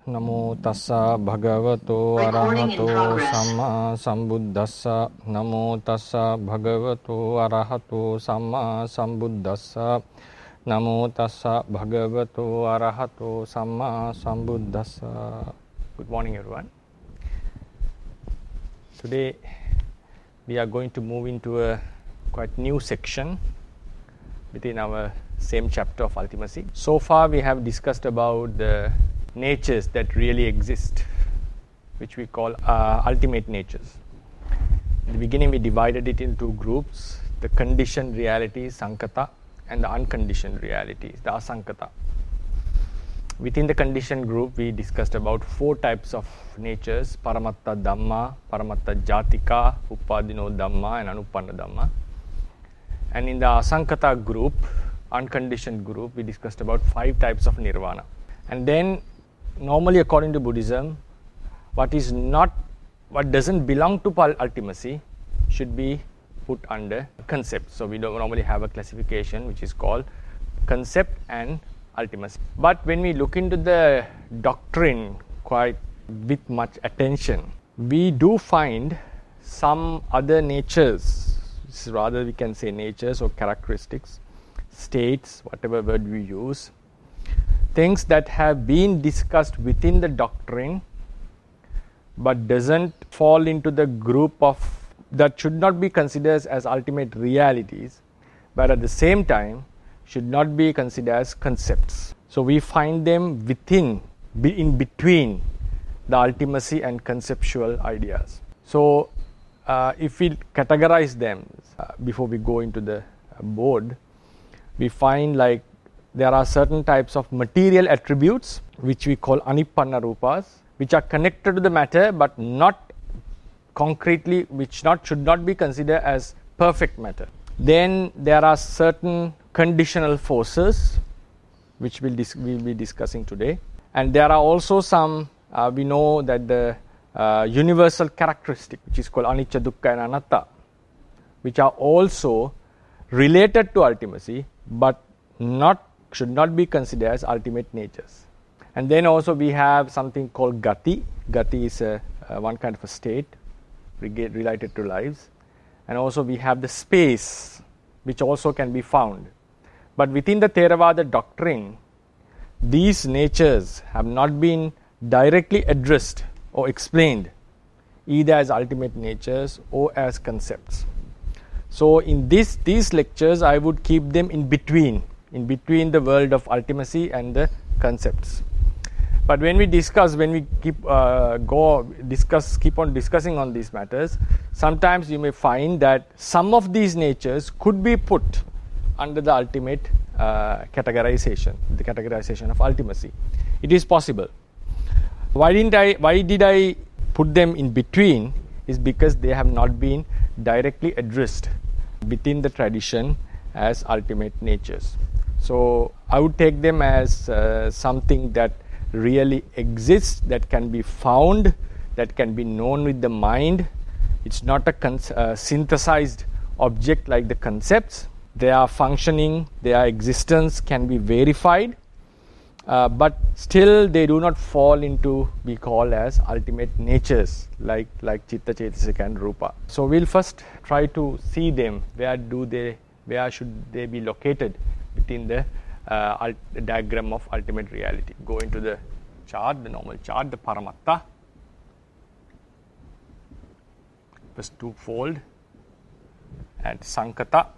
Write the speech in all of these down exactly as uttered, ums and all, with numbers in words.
Namo tassa bhagavato arahato samma sambuddhassa. Namo tassa bhagavato arahato samma sambuddhassa. Namo tassa bhagavato arahato samma sambuddhassa. Good morning, everyone. Today we are going to move into a quite new section within our same chapter of Ultimacy. So far we have discussed about the natures that really exist, which we call uh, ultimate natures. In the beginning we divided it into two groups: the conditioned realities, Sankata, and the unconditioned realities, the Asankata. Within the conditioned group we discussed about four types of natures: Paramatta Dhamma, Paramatta Jatika, Upadino Dhamma, and Anupanna Dhamma. And in the Asankata group, unconditioned group, we discussed about five types of Nirvana. And then normally according to Buddhism, what is not, what doesn't belong to ultimacy should be put under concept. So we don't normally have a classification which is called concept and ultimacy. But when we look into the doctrine quite with much attention, we do find some other natures, rather we can say natures or characteristics, states, whatever word we use, things that have been discussed within the doctrine but doesn't fall into the group of, that should not be considered as ultimate realities, but at the same time should not be considered as concepts. So we find them within, be in between the ultimacy and conceptual ideas. So uh, if we categorize them uh, before we go into the uh, board, we find like there are certain types of material attributes which we call Anippanna Rupas, which are connected to the matter but not concretely, which not should not be considered as perfect matter. Then there are certain conditional forces which we'll, dis- we'll be discussing today. And there are also some, uh, we know that the uh, universal characteristic which is called Anicca, Dukkha and Anatta, which are also related to ultimacy but not should not be considered as ultimate natures. And then also we have something called Gati. Gati is a, uh, one kind of a state related to lives. And also we have the space, which also can be found. But within the Theravada doctrine, these natures have not been directly addressed or explained either as ultimate natures or as concepts. So in this, these lectures, I would keep them in between, in between the world of ultimacy and the concepts. But when we discuss, when we keep uh, go discuss, keep on discussing on these matters, sometimes you may find that some of these natures could be put under the ultimate uh, categorization, the categorization of ultimacy. It is possible. Why didn't I? Why did I put them in between? Is because they have not been directly addressed within the tradition as ultimate natures. So I would take them as uh, something that really exists, that can be found, that can be known with the mind. It's not a con- uh, synthesized object like the concepts. Their functioning, their existence can be verified, uh, but still they do not fall into be called as ultimate natures like like Chitta, Cetasika and Rupa. So we'll first try to see them. Where do they? Where should they be located within the uh, ult- diagram of ultimate reality? Go into the chart, the normal chart, the Paramatta. First twofold, and Sankata,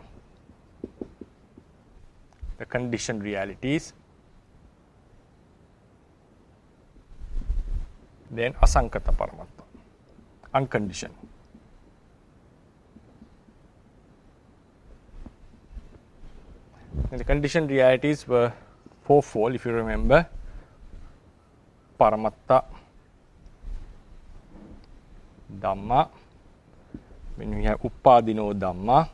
the conditioned realities. Then Asankata Paramatta, unconditioned. And the conditioned realities were fourfold, if you remember: Paramatta Dhamma, when we have Upadino Dhamma,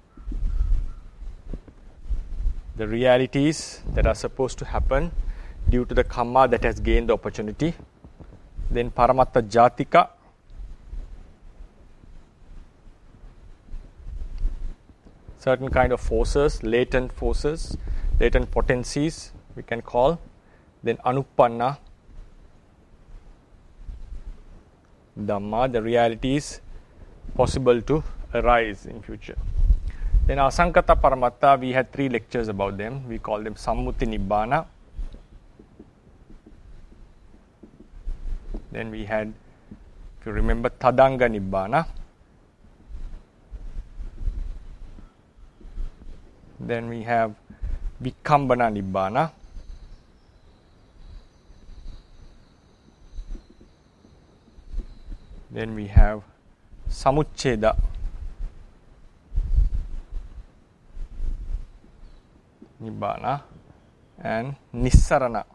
the realities that are supposed to happen due to the karma that has gained the opportunity. Then Paramatta Jatika, certain kind of forces, latent forces, latent potencies we can call. Then Anupanna, Dhamma, the realities possible to arise in future. Then Asankata Paramatta, we had three lectures about them. We call them Sammuti Nibbana. Then we had, if you remember, Tadanga Nibbana. Then we have Vikambana Nibbana. Then we have Samucceda Nibbana and Nissarana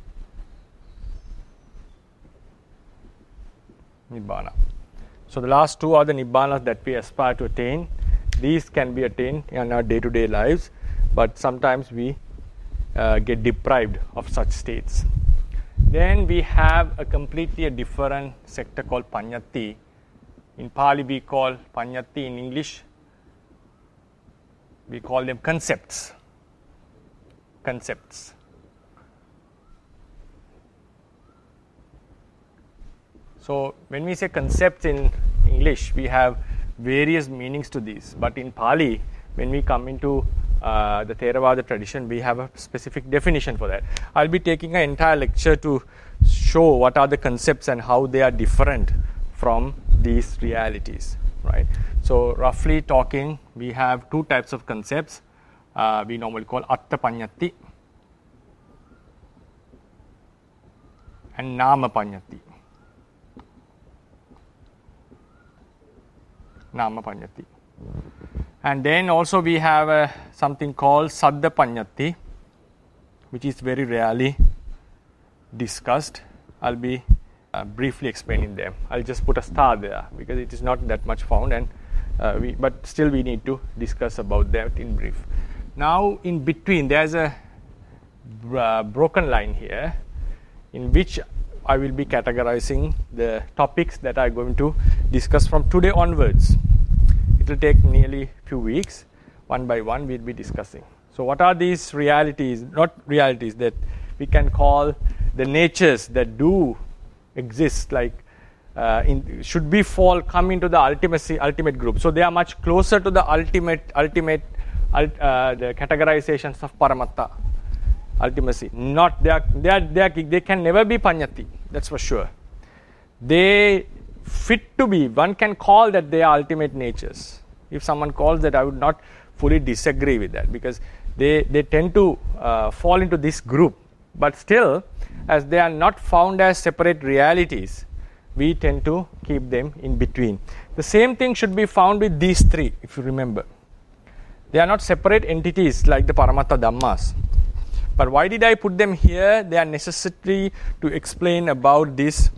Nibbana. So the last two are the Nibbanas that we aspire to attain. These can be attained in our day-to-day lives, but sometimes we uh, get deprived of such states. Then we have a completely a different sector called Panyati. In Pali we call Panyati, in English we call them concepts. Concepts. So when we say concepts in English, we have various meanings to these. But in Pali, when we come into uh, the Theravada tradition, we have a specific definition for that. I'll be taking an entire lecture to show what are the concepts and how they are different from these realities. Right. So roughly talking, we have two types of concepts. Uh, we normally call Atta Panyati and Nama Panyati. Nama Panyati. And then also we have uh, something called Saddha Panyati, which is very rarely discussed. I'll be uh, briefly explaining them. I'll just put a star there because it is not that much found, and uh, we, but still we need to discuss about that in brief. Now in between there's a uh, broken line here in which I will be categorizing the topics that I'm going to discuss from today onwards. It will take nearly a few weeks. One by one we'll be discussing. So what are these realities, not realities, that we can call the natures that do exist, like uh, in, should be fall, come into the ultimacy, ultimate group. So they are much closer to the ultimate, ultimate uh, the categorizations of Paramatta. Ultimacy. Not they are, they are, they are, they can never be Panyati, that's for sure. They fit to be, one can call that they are ultimate natures. If someone calls that, I would not fully disagree with that, because they, they tend to uh, fall into this group. But still, as they are not found as separate realities, we tend to keep them in between. The same thing should be found with these three, if you remember. They are not separate entities like the Paramatta Dhammas. But why did I put them here? They are necessary to explain about this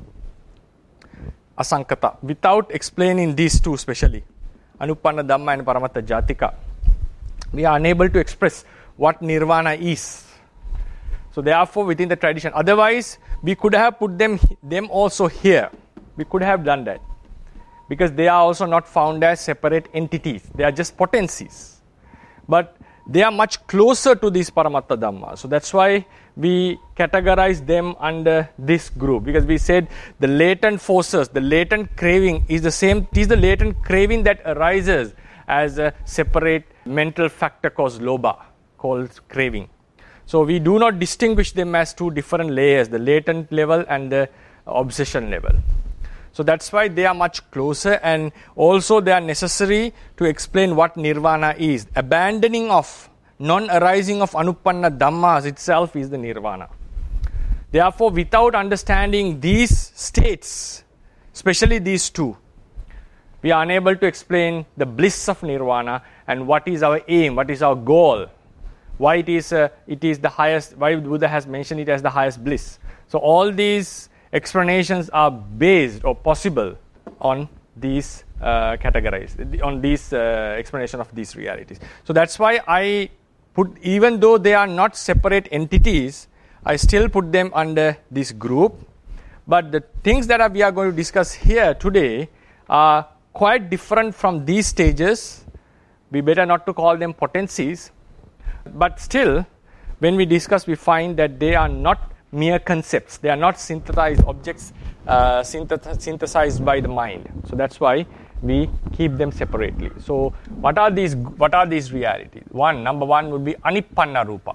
Asankata. Without explaining these two especially, Anupanna Dhamma and Paramatta Jatika, we are unable to express what Nirvana is. So therefore within the tradition, otherwise we could have put them, them also here. We could have done that. Because they are also not found as separate entities. They are just potencies. But they are much closer to this Paramatta Dhamma. So that's why we categorize them under this group. Because we said the latent forces, the latent craving is the same. It is the latent craving that arises as a separate mental factor called lobha, called craving. So we do not distinguish them as two different layers, the latent level and the obsession level. So that's why they are much closer, and also they are necessary to explain what Nirvana is. Abandoning of non-arising of Anupanna Dhammas itself is the Nirvana. Therefore, without understanding these states, especially these two, we are unable to explain the bliss of Nirvana and what is our aim, what is our goal, why it is, uh, it is the highest, why Buddha has mentioned it as the highest bliss. So all these explanations are based or possible on these uh, categories, on these uh, explanation of these realities. So that's why I put, even though they are not separate entities, I still put them under this group. But the things that are, we are going to discuss here today are quite different from these stages. We better not to call them potencies. But still, when we discuss, we find that they are not mere concepts. They are not synthesized objects uh, synth- synthesized by the mind. So that's why we keep them separately. So what are these what are these realities? One, number one would be anippanna rupa.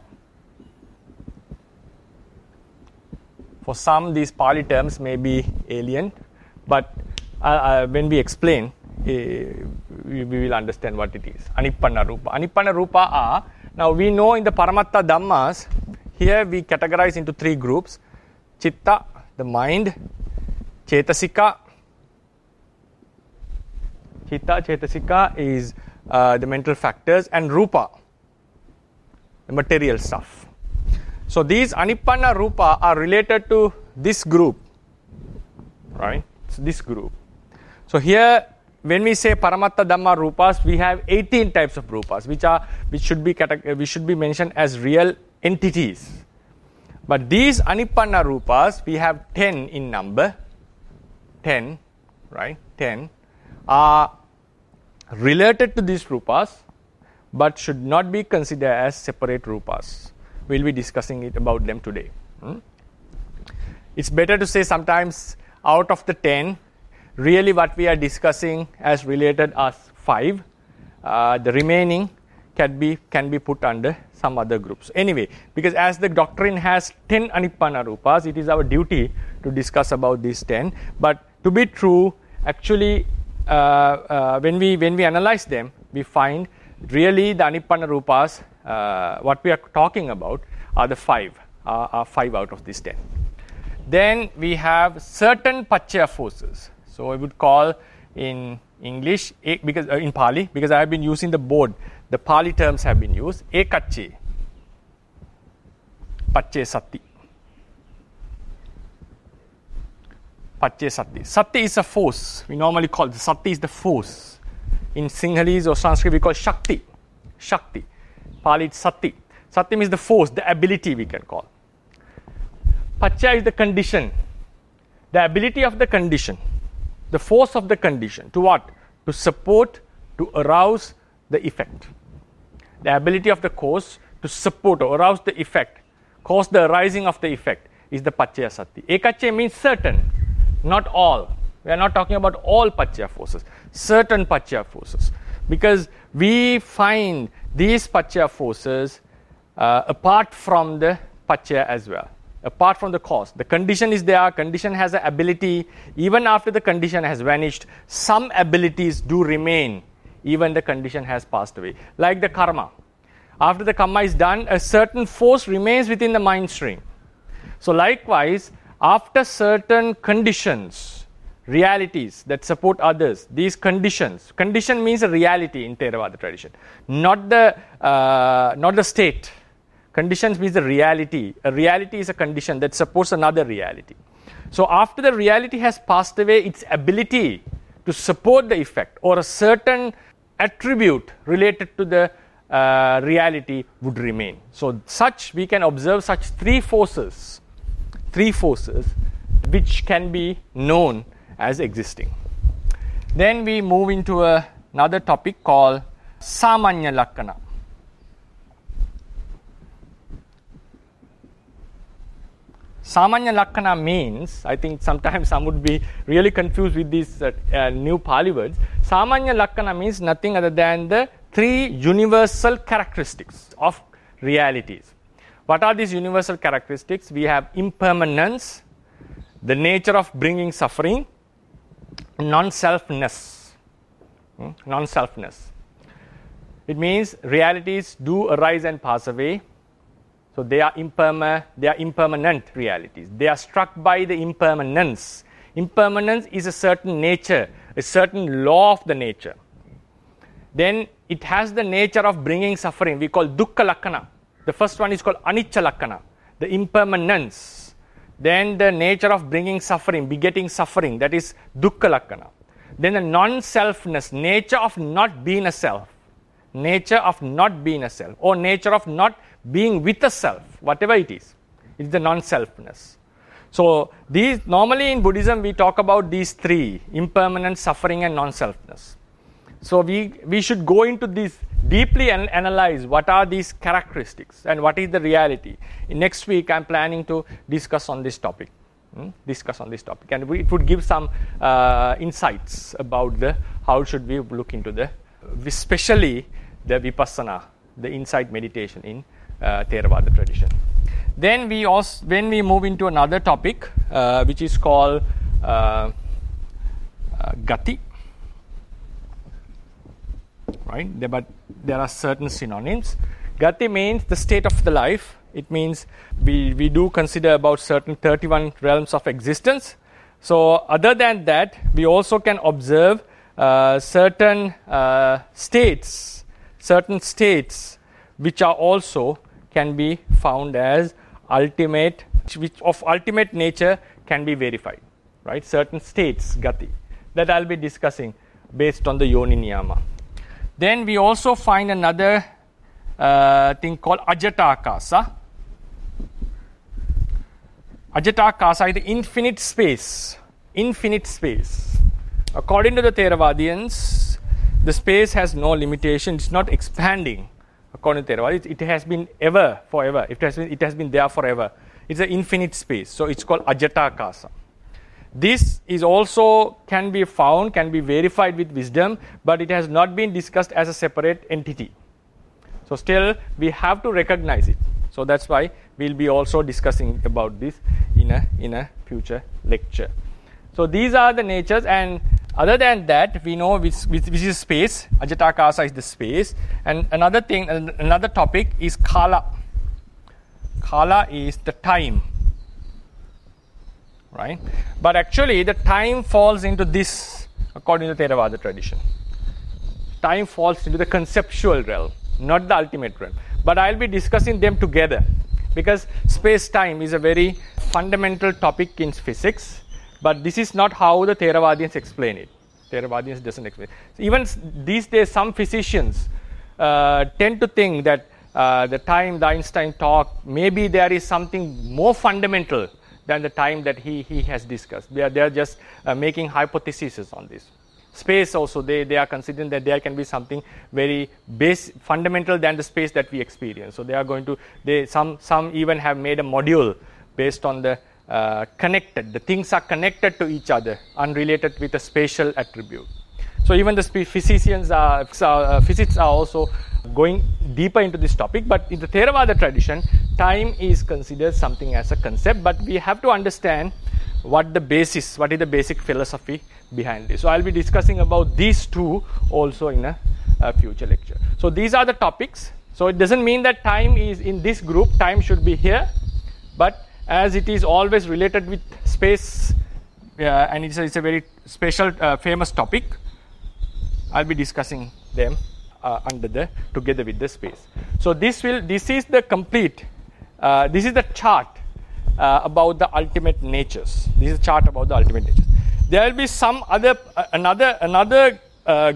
For some, these Pali terms may be alien, but uh, uh, when we explain, uh, we, we will understand what it is. Anippanna rupa. Anippanna rupa are, now we know in the Paramattha Dhammas, here we categorize into three groups. Chitta, the mind, Cetasika. Chitta, Cetasika is uh, the mental factors, and Rupa, the material stuff. So these Anippanna Rupa are related to this group, right? So this group. So here, when we say Paramattha Dhamma Rupas, we have eighteen types of Rupas, which are which should be categ- which should be mentioned as real entities. But these Anippanna Rupas, we have ten in number. ten, right? ten are related to these Rupas, but should not be considered as separate Rupas. We'll be discussing it about them today. Hmm? It's better to say sometimes out of the ten, really what we are discussing as related are five. Uh, the remaining can be can be put under some other groups. Anyway, because as the doctrine has ten Anippanna Rupas, it is our duty to discuss about these ten. But to be true, actually, uh, uh, when we when we analyze them, we find really the Anippanna Rupas, uh, what we are talking about, are the five, uh, are five out of these ten. Then we have certain Paccaya forces. So I would call in English, because uh, in Pali, because I have been using the board, the Pali terms have been used. Ekacce, Paccaya Sati. Paccaya Sati. Sati is a force. We normally call it, Sati is the force. In Sinhalese or Sanskrit, we call it Shakti. Shakti. Pali, it's Sati. Sati means the force, the ability we can call. Paccaya is the condition. The ability of the condition. The force of the condition. To what? To support, to arouse the effect. The ability of the cause to support or arouse the effect, cause the arising of the effect, is the Paccaya Sati. Ekacce means certain, not all. We are not talking about all Paccaya forces, certain Paccaya forces. Because we find these Paccaya forces uh, apart from the Paccaya as well. Apart from the cause. The condition is there, condition has an ability. Even after the condition has vanished, some abilities do remain, even the condition has passed away. Like the karma. After the karma is done, a certain force remains within the mind stream. So likewise, after certain conditions, realities that support others, these conditions, condition means a reality in Theravada tradition, not the, uh, not the state. Conditions means the reality. A reality is a condition that supports another reality. So after the reality has passed away, its ability to support the effect or a certain attribute related to the uh, reality would remain. So such, we can observe such three forces, three forces which can be known as existing. Then we move into a, another topic called Samanya Lakkana. Samanya Lakkana means, I think sometimes some would be really confused with these uh, uh, new Pali words. Samanya Lakkana means nothing other than the three universal characteristics of realities. What are these universal characteristics? We have impermanence, the nature of bringing suffering, non-selfness. Hmm? Non-selfness. It means realities do arise and pass away. So they are imperma, they are impermanent realities. They are struck by the impermanence. Impermanence is a certain nature, a certain law of the nature. Then it has the nature of bringing suffering. We call dukkha lakkana. The first one is called anicca lakkana, the impermanence. Then the nature of bringing suffering, begetting suffering, that is dukkha lakkana. Then the non-selfness, nature of not being a self. Nature of not being a self, or nature of not being with a self, whatever it is. It's the non-selfness. So these, normally in Buddhism we talk about these three, impermanence, suffering and non-selfness. So we, we should go into this deeply and analyze what are these characteristics and what is the reality. In next week, I'm planning to discuss on this topic. Hmm? Discuss on this topic, and we, it would give some uh, insights about the how should we look into the, especially the vipassana, the insight meditation in uh, Theravada tradition. Then we also, when we move into another topic, uh, which is called uh, uh, gati, right? There, but there are certain synonyms. Gati means the state of the life. It means we, we do consider about certain thirty-one realms of existence. So other than that, we also can observe uh, certain uh, states, certain states which are also can be found as ultimate, which of ultimate nature can be verified, right? Certain states, gati, that I'll be discussing based on the yoni niyama. Then we also find another uh, thing called ajatakasa. Ajatakasa is the infinite space. Infinite space. According to the Theravadians, the space has no limitation. It's not expanding. According to Theravada, it, it has been ever, forever. It has been, it has been there forever. It's an infinite space. So it's called ajatakasa. This is also can be found, can be verified with wisdom, but it has not been discussed as a separate entity. So still, we have to recognize it. So that's why we'll be also discussing about this in a in a future lecture. So these are the natures, and other than that, we know which, which, which is space. Ajatakasa is the space, and another thing, another topic is kala. Kala is the time, right? But actually, the time falls into this, according to Theravada tradition. Time falls into the conceptual realm, not the ultimate realm. But I'll be discussing them together because space-time is a very fundamental topic in physics. But this is not how the Theravadians explain it. Theravadians doesn't explain it. Even these days, some physicians uh, tend to think that uh, the time the Einstein talked, maybe there is something more fundamental than the time that he, he has discussed. They are, they are just uh, making hypotheses on this. Space also, they, they are considering that there can be something very base, fundamental than the space that we experience. So they are going to, they some some even have made a module based on the uh, connected, the things are connected to each other, unrelated with a spatial attribute. So even the physicians are, uh, physics are also going deeper into this topic, but in the Theravada tradition, time is considered something as a concept, but we have to understand what the basis, what is the basic philosophy behind this. So I'll be discussing about these two also in a, a future lecture. So these are the topics. So it doesn't mean that time is in this group, time should be here, but as it is always related with space, uh, and it's a, it's a very special, uh, famous topic, I'll be discussing them uh, under the, together with the space. So this will, this is the complete, uh, this is the chart Uh, about the ultimate natures. This is a chart about the ultimate natures. There will be some other, uh, another, another uh,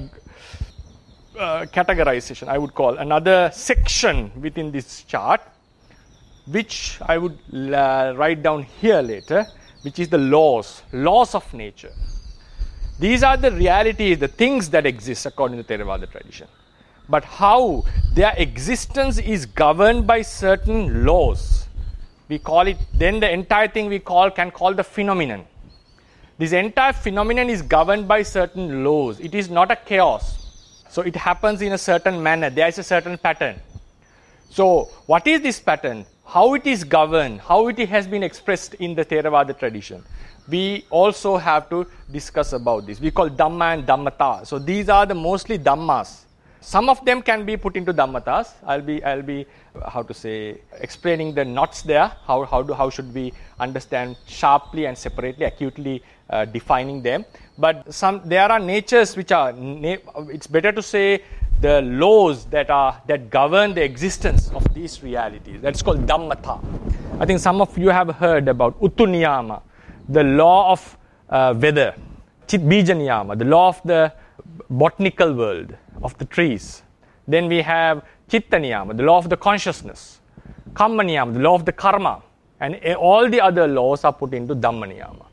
uh, categorization, I would call, another section within this chart, which I would uh, write down here later, which is the laws, laws of nature. These are the realities, the things that exist according to Theravada tradition. But how their existence is governed by certain laws. We call it, then the entire thing we call, can call the phenomenon. This entire phenomenon is governed by certain laws. It is not a chaos. So it happens in a certain manner. There is a certain pattern. So what is this pattern? How it is governed? How it has been expressed in the Theravada tradition? We also have to discuss about this. We call Dhamma and Dhammata. So these are the mostly Dhammas. Some of them can be put into Dhammatas. I'll be, I'll be, how to say, explaining the knots there. How, how do, how should we understand sharply and separately, acutely uh, defining them. But some, there are natures which are, na- it's better to say the laws that are, that govern the existence of these realities. That's called Dhammata. I think some of you have heard about Uttuniyama, the law of uh, weather. Chitbija-niyama, the law of the botanical world, of the trees. Then we have Chitta-niyama, the law of the consciousness. Kamma-niyama, the law of the karma. And all the other laws are put into Dhamma-niyama.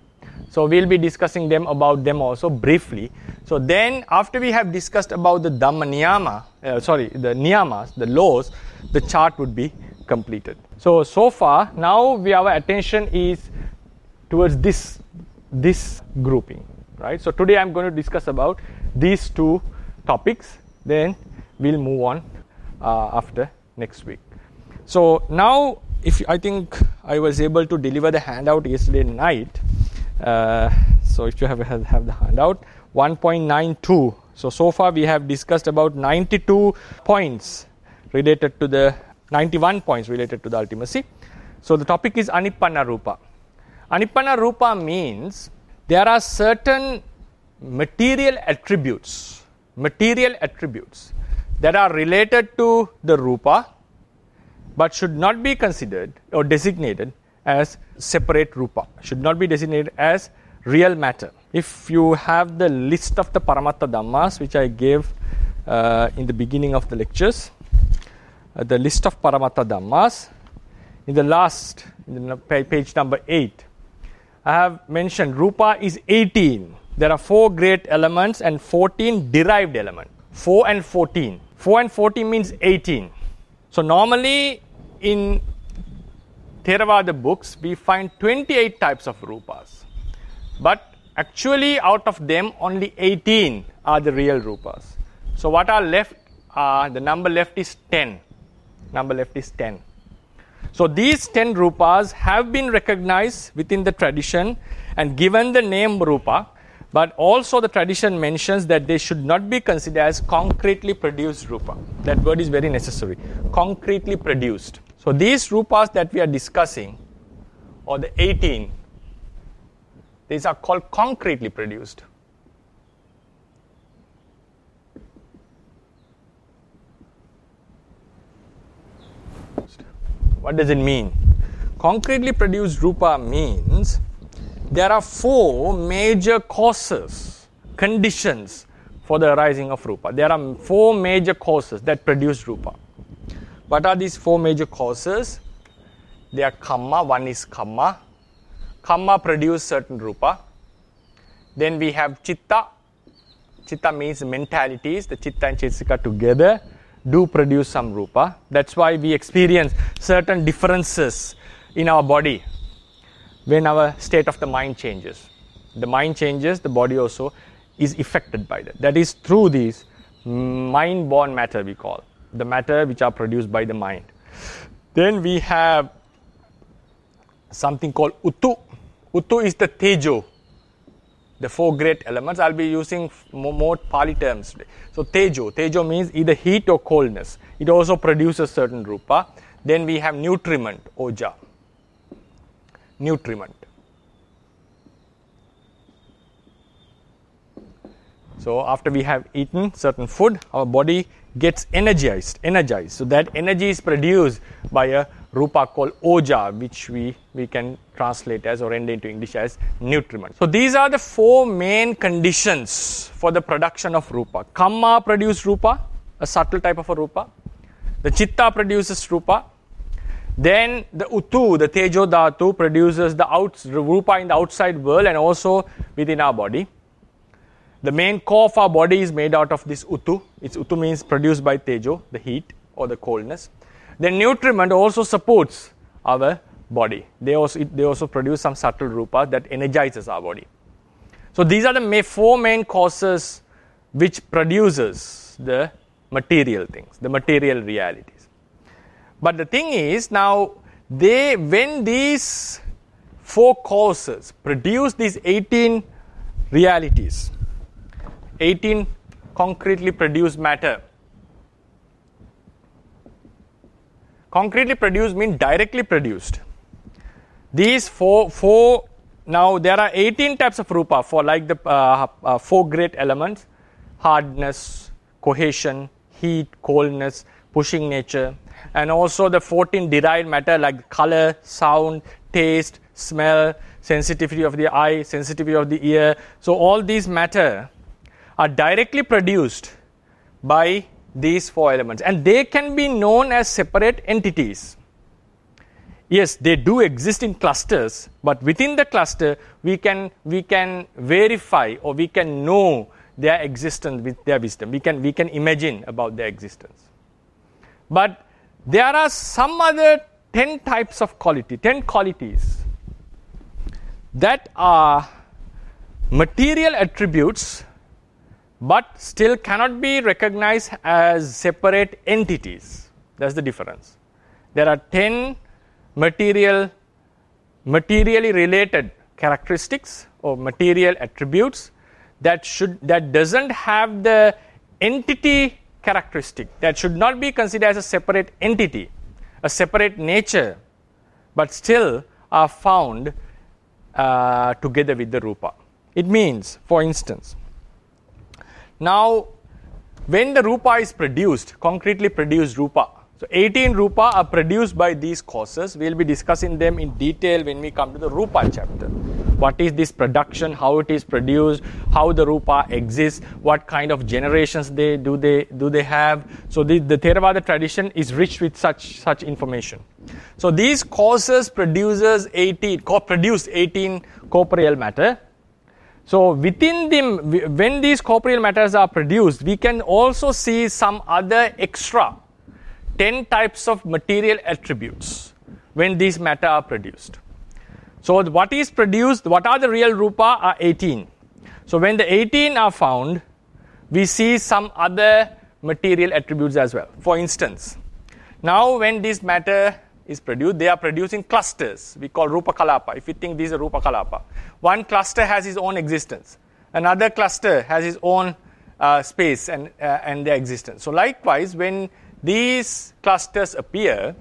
So we'll be discussing them about them also briefly. So then after we have discussed about the Dhamma Niyama, uh, sorry, the Niyamas, the laws, the chart would be completed. So, so far, now we, our attention is towards this, this grouping, right? So today I'm going to discuss about these two topics, then we'll move on uh, after next week. So now, if I think I was able to deliver the handout yesterday night, uh, so if you have, have the handout, one point nine two. So, so far we have discussed about ninety-two points related to the, ninety-one points related to the ultimacy. So the topic is Anippanna Rupa. Anippanna Rupa means there are certain material attributes, material attributes that are related to the Rupa, but should not be considered or designated as separate Rupa, should not be designated as real matter. If you have the list of the Paramattha Dhammas, which I gave uh, in the beginning of the lectures, uh, the list of Paramattha Dhammas, in the last, in the page number eight, I have mentioned Rupa is eighteen. There are four great elements and fourteen derived elements. four and fourteen. four and fourteen means eighteen. So normally in Theravada books, we find twenty-eight types of Rupas. But actually out of them, only eighteen are the real Rupas. So what are left, uh, the number left is ten. Number left is ten. So these ten Rupas have been recognized within the tradition and given the name Rupa, but also the tradition mentions that they should not be considered as concretely produced Rupa. That word is very necessary. Concretely produced. So these Rupas that we are discussing, or the eighteen, these are called concretely produced. What does it mean? Concretely produced Rupa means there are four major causes, conditions for the arising of Rupa. There are four major causes that produce Rupa. What are these four major causes? They are Kamma. One is Kamma. Kamma produce certain Rupa. Then we have Chitta. Chitta means mentalities. The Chitta and Chaitasika together do produce some Rupa. That's why we experience certain differences in our body when our state of the mind changes. The mind changes, the body also is affected by that. That is through these mind-born matter we call, the matter which are produced by the mind. Then we have something called Uttu. Uttu is the Tejo, the four great elements. I'll be using more, more Pali terms today. So Tejo, Tejo means either heat or coldness. It also produces certain Rupa. Then we have nutriment, Oja. Nutriment. So after we have eaten certain food, our body gets energized, energized. So that energy is produced by a Rupa called Oja, which we, we can translate as or render into English as nutriment. So these are the four main conditions for the production of Rupa. Kamma produces Rupa, a subtle type of a Rupa. The Chitta produces Rupa. Then the Uttu, the Tejo Dhatu, produces the out, Rupa in the outside world and also within our body. The main core of our body is made out of this Uttu. Its Uttu means produced by Tejo, the heat or the coldness. Then nutriment also supports our body. They also, they also produce some subtle Rupa that energizes our body. So these are the four main causes which produces the material things, the material realities. But the thing is, now, they when these four causes produce these eighteen realities, eighteen concretely produced matter. Concretely produced means directly produced. These four, four now there are eighteen types of Rupa for like the uh, uh, four great elements: hardness, cohesion, heat, coldness, pushing nature. And also the fourteen derived matter like color, sound, taste, smell, sensitivity of the eye, sensitivity of the ear. So all these matter are directly produced by these four elements. And they can be known as separate entities. yes, they do exist in clusters, but within the cluster, we can we can verify or we can know their existence with their wisdom. We can we can imagine about their existence. But there are some other ten types of quality, ten qualities that are material attributes, but still cannot be recognized as separate entities. That's the difference. There are ten material, materially related characteristics or material attributes that should that doesn't have the entity characteristic, that should not be considered as a separate entity, a separate nature, but still are found uh, together with the rupa. It means, for instance, now when the rupa is produced, concretely produced rupa, so eighteen rupa are produced by these causes. We will be discussing them in detail when we come to the rupa chapter. What is this production, how it is produced, how the rupa exists, what kind of generations they do they do they have. So the, the Theravada tradition is rich with such such information. So these causes produces eighteen co- produce eighteen corporeal matter. So within them, when these corporeal matters are produced, we can also see some other extra ten types of material attributes when these matter are produced. So what is produced, what are the real rupa are eighteen. So when the eighteen are found, we see some other material attributes as well. For instance, now when this matter is produced, they are produced in clusters. We call rupa kalapa. If you think these are rupa kalapa, one cluster has its own existence. Another cluster has its own uh, space and uh, and their existence. So likewise, when these clusters appear,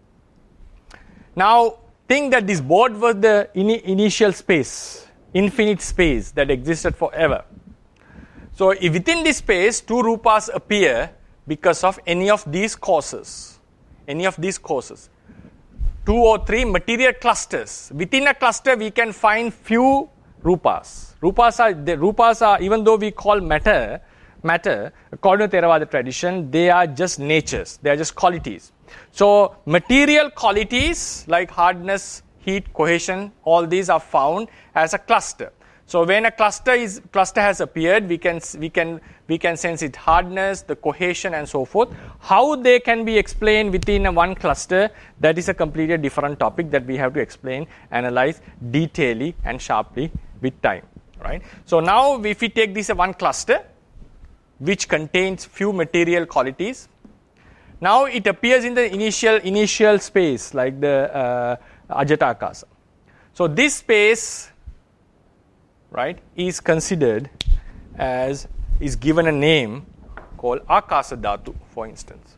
now think that this board was the in- initial space, infinite space that existed forever. So if within this space, two rupas appear because of any of these causes, any of these causes. Two or three material clusters. Within a cluster, we can find few rupas. Rupas are, the rupas are, even though we call matter, matter, according to Theravada tradition, they are just natures, they are just qualities. So material qualities like hardness, heat, cohesion, all these are found as a cluster. So when a cluster is cluster has appeared, we can we can we can sense its hardness, the cohesion, and so forth. How they can be explained within a one cluster, that is a completely different topic that we have to explain, analyze detailedly and sharply with time. Right. So now if we take this a one cluster, which contains few material qualities. Now it appears in the initial initial space like the uh, Ajata Akasa. So this space, right, is considered as, is given a name called Akasa Dhatu, for instance.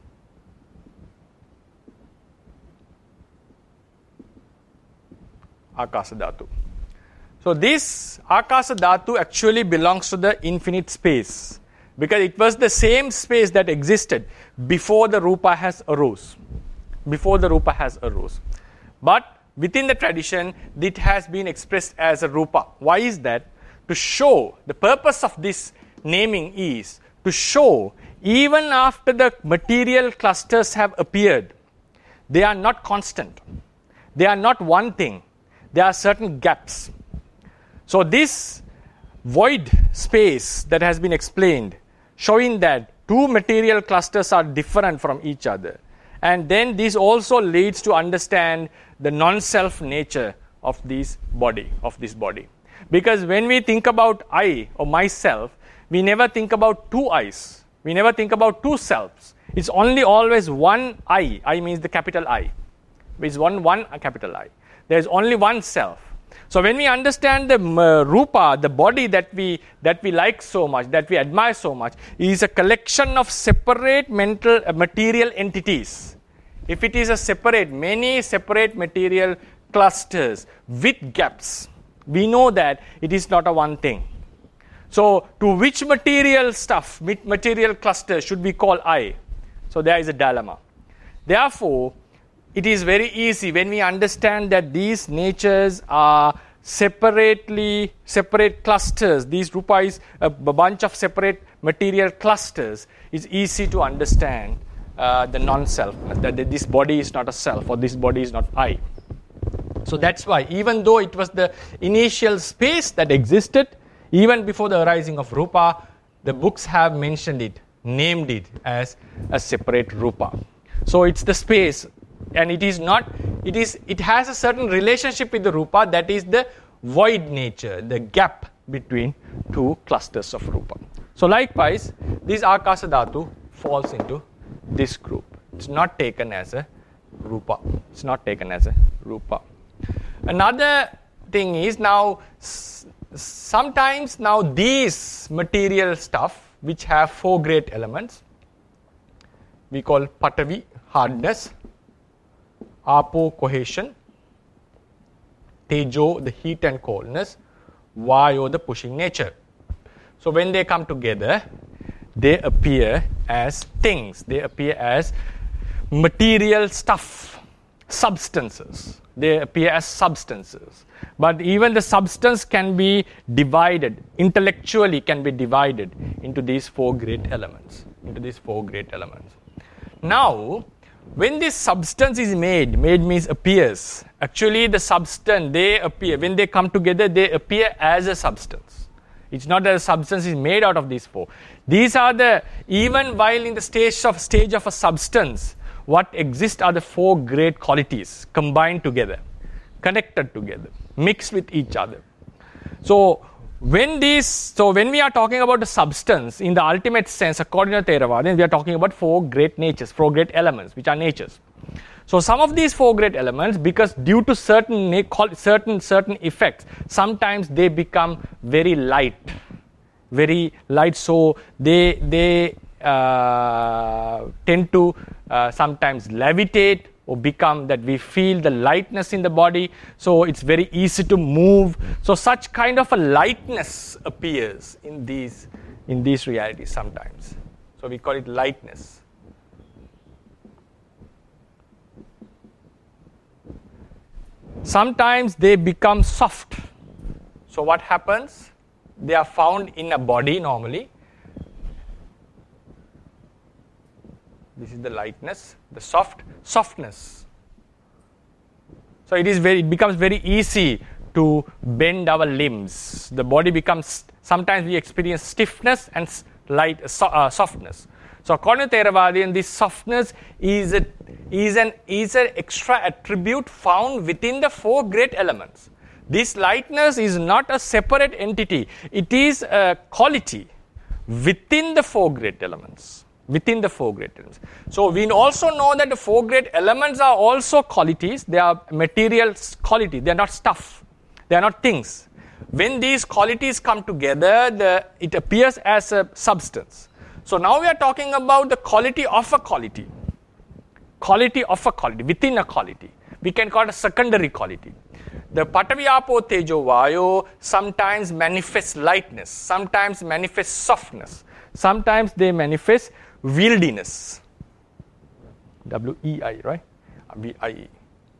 Akasa Dhatu. So this Akasa Dhatu actually belongs to the infinite space, because it was the same space that existed before the rupa has arose. Before the rupa has arose. But within the tradition, it has been expressed as a rupa. Why is that? To show, the purpose of this naming is to show, even after the material clusters have appeared, they are not constant. They are not one thing. There are certain gaps. So this void space that has been explained, showing that two material clusters are different from each other. And then this also leads to understand the non-self nature of this body, of this body. Because when we think about I or myself, we never think about two I's. We never think about two selves. It's only always one I. I means the capital I. It's one, one capital I. There's only one self. So when we understand the uh, rupa, the body that we that we like so much, that we admire so much, is a collection of separate mental uh, material entities. If it is a separate, many separate material clusters with gaps, we know that it is not a one thing. So to which material stuff, material cluster should we call I? So there is a dilemma. Therefore, it is very easy when we understand that these natures are separately, separate clusters. These rupa is a bunch of separate material clusters. It's easy to understand uh, the non-self, that this body is not a self or this body is not I. So that's why, even though it was the initial space that existed, even before the arising of Rupa, the books have mentioned it, named it as a separate Rupa. So it's the space, and it is not, it is, it has a certain relationship with the Rupa, that is the void nature, the gap between two clusters of Rupa. So likewise, this Akasa Dhatu falls into this group. It's not taken as a Rupa. It's not taken as a Rupa. Another thing is now, s- sometimes now these material stuff which have four great elements, we call Patavi, hardness, Apo, cohesion, Tejo, the heat and coldness, Vayo, the pushing nature. So when they come together, they appear as things. They appear as material stuff, substances. They appear as substances. But even the substance can be divided, intellectually can be divided into these four great elements. Into these four great elements. Now, when this substance is made, made means appears. Actually, the substance, they appear, when they come together, they appear as a substance. It's not that a substance is made out of these four. These are the, even while in the stage of, stage of a substance, what exists are the four great qualities combined together, connected together, mixed with each other. So, when these, so when we are talking about the substance, in the ultimate sense, according to Theravada, we are talking about four great natures, four great elements, which are natures. So some of these four great elements, because due to certain certain certain effects, sometimes they become very light, very light. So they they uh, tend to uh, sometimes levitate or become that we feel the lightness in the body. So it's very easy to move. So such kind of a lightness appears in these in these realities sometimes. So we call it lightness. Sometimes they become soft. So what happens? They are found in a body normally. This is the lightness, the soft softness. So it is very, it becomes very easy to bend our limbs. The body becomes, sometimes we experience stiffness and light so, uh, softness. So according to Theravadian, this softness is a, is an is an extra attribute found within the four great elements. This lightness is not a separate entity. It is a quality within the four great elements. Within the four great elements. So we also know that the four great elements are also qualities. They are material quality. They are not stuff. They are not things. When these qualities come together, the, it appears as a substance. So now we are talking about the quality of a quality. Quality of a quality, within a quality. We can call it a secondary quality. The Patavi, Apo, Tejo, Vayo sometimes manifest lightness, sometimes manifest softness, sometimes they manifest wieldiness. W E I, right? V I E.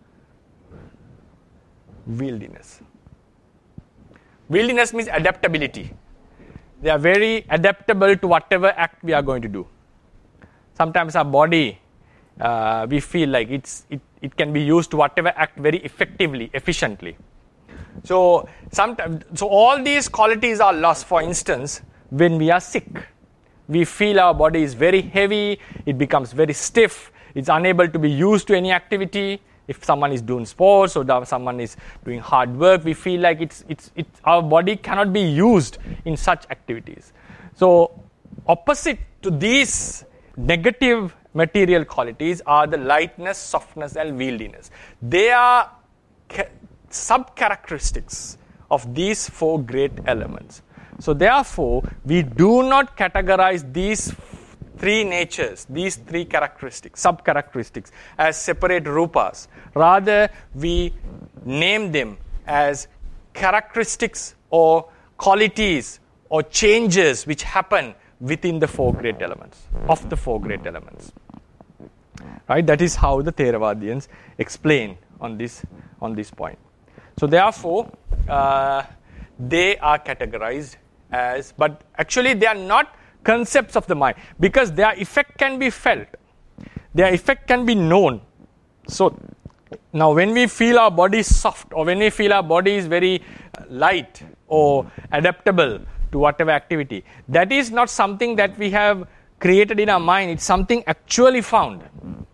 Wieldiness. Wieldiness means adaptability. They are very adaptable to whatever act we are going to do. Sometimes our body, uh, we feel like it's it, it can be used to whatever act very effectively, efficiently. So sometimes, so all these qualities are lost. For instance, when we are sick, we feel our body is very heavy, it becomes very stiff, it's unable to be used to any activity. If someone is doing sports or someone is doing hard work, we feel like it's it's it's our body cannot be used in such activities. So opposite to these negative material qualities are the lightness, softness, and wieldiness. They are ca- sub-characteristics of these four great elements. So therefore, we do not categorize these three natures, these three characteristics, sub-characteristics, as separate rupas. Rather, we name them as characteristics or qualities or changes which happen within the four great elements, of the four great elements. Right? That is how the Theravadians explain on this, on this point. So therefore, uh, they are categorized as, but actually they are not concepts of the mind, because their effect can be felt, their effect can be known. So Now, when we feel our body is soft, or when we feel our body is very light or adaptable to whatever activity, that is not something that we have created in our mind. It's something actually found.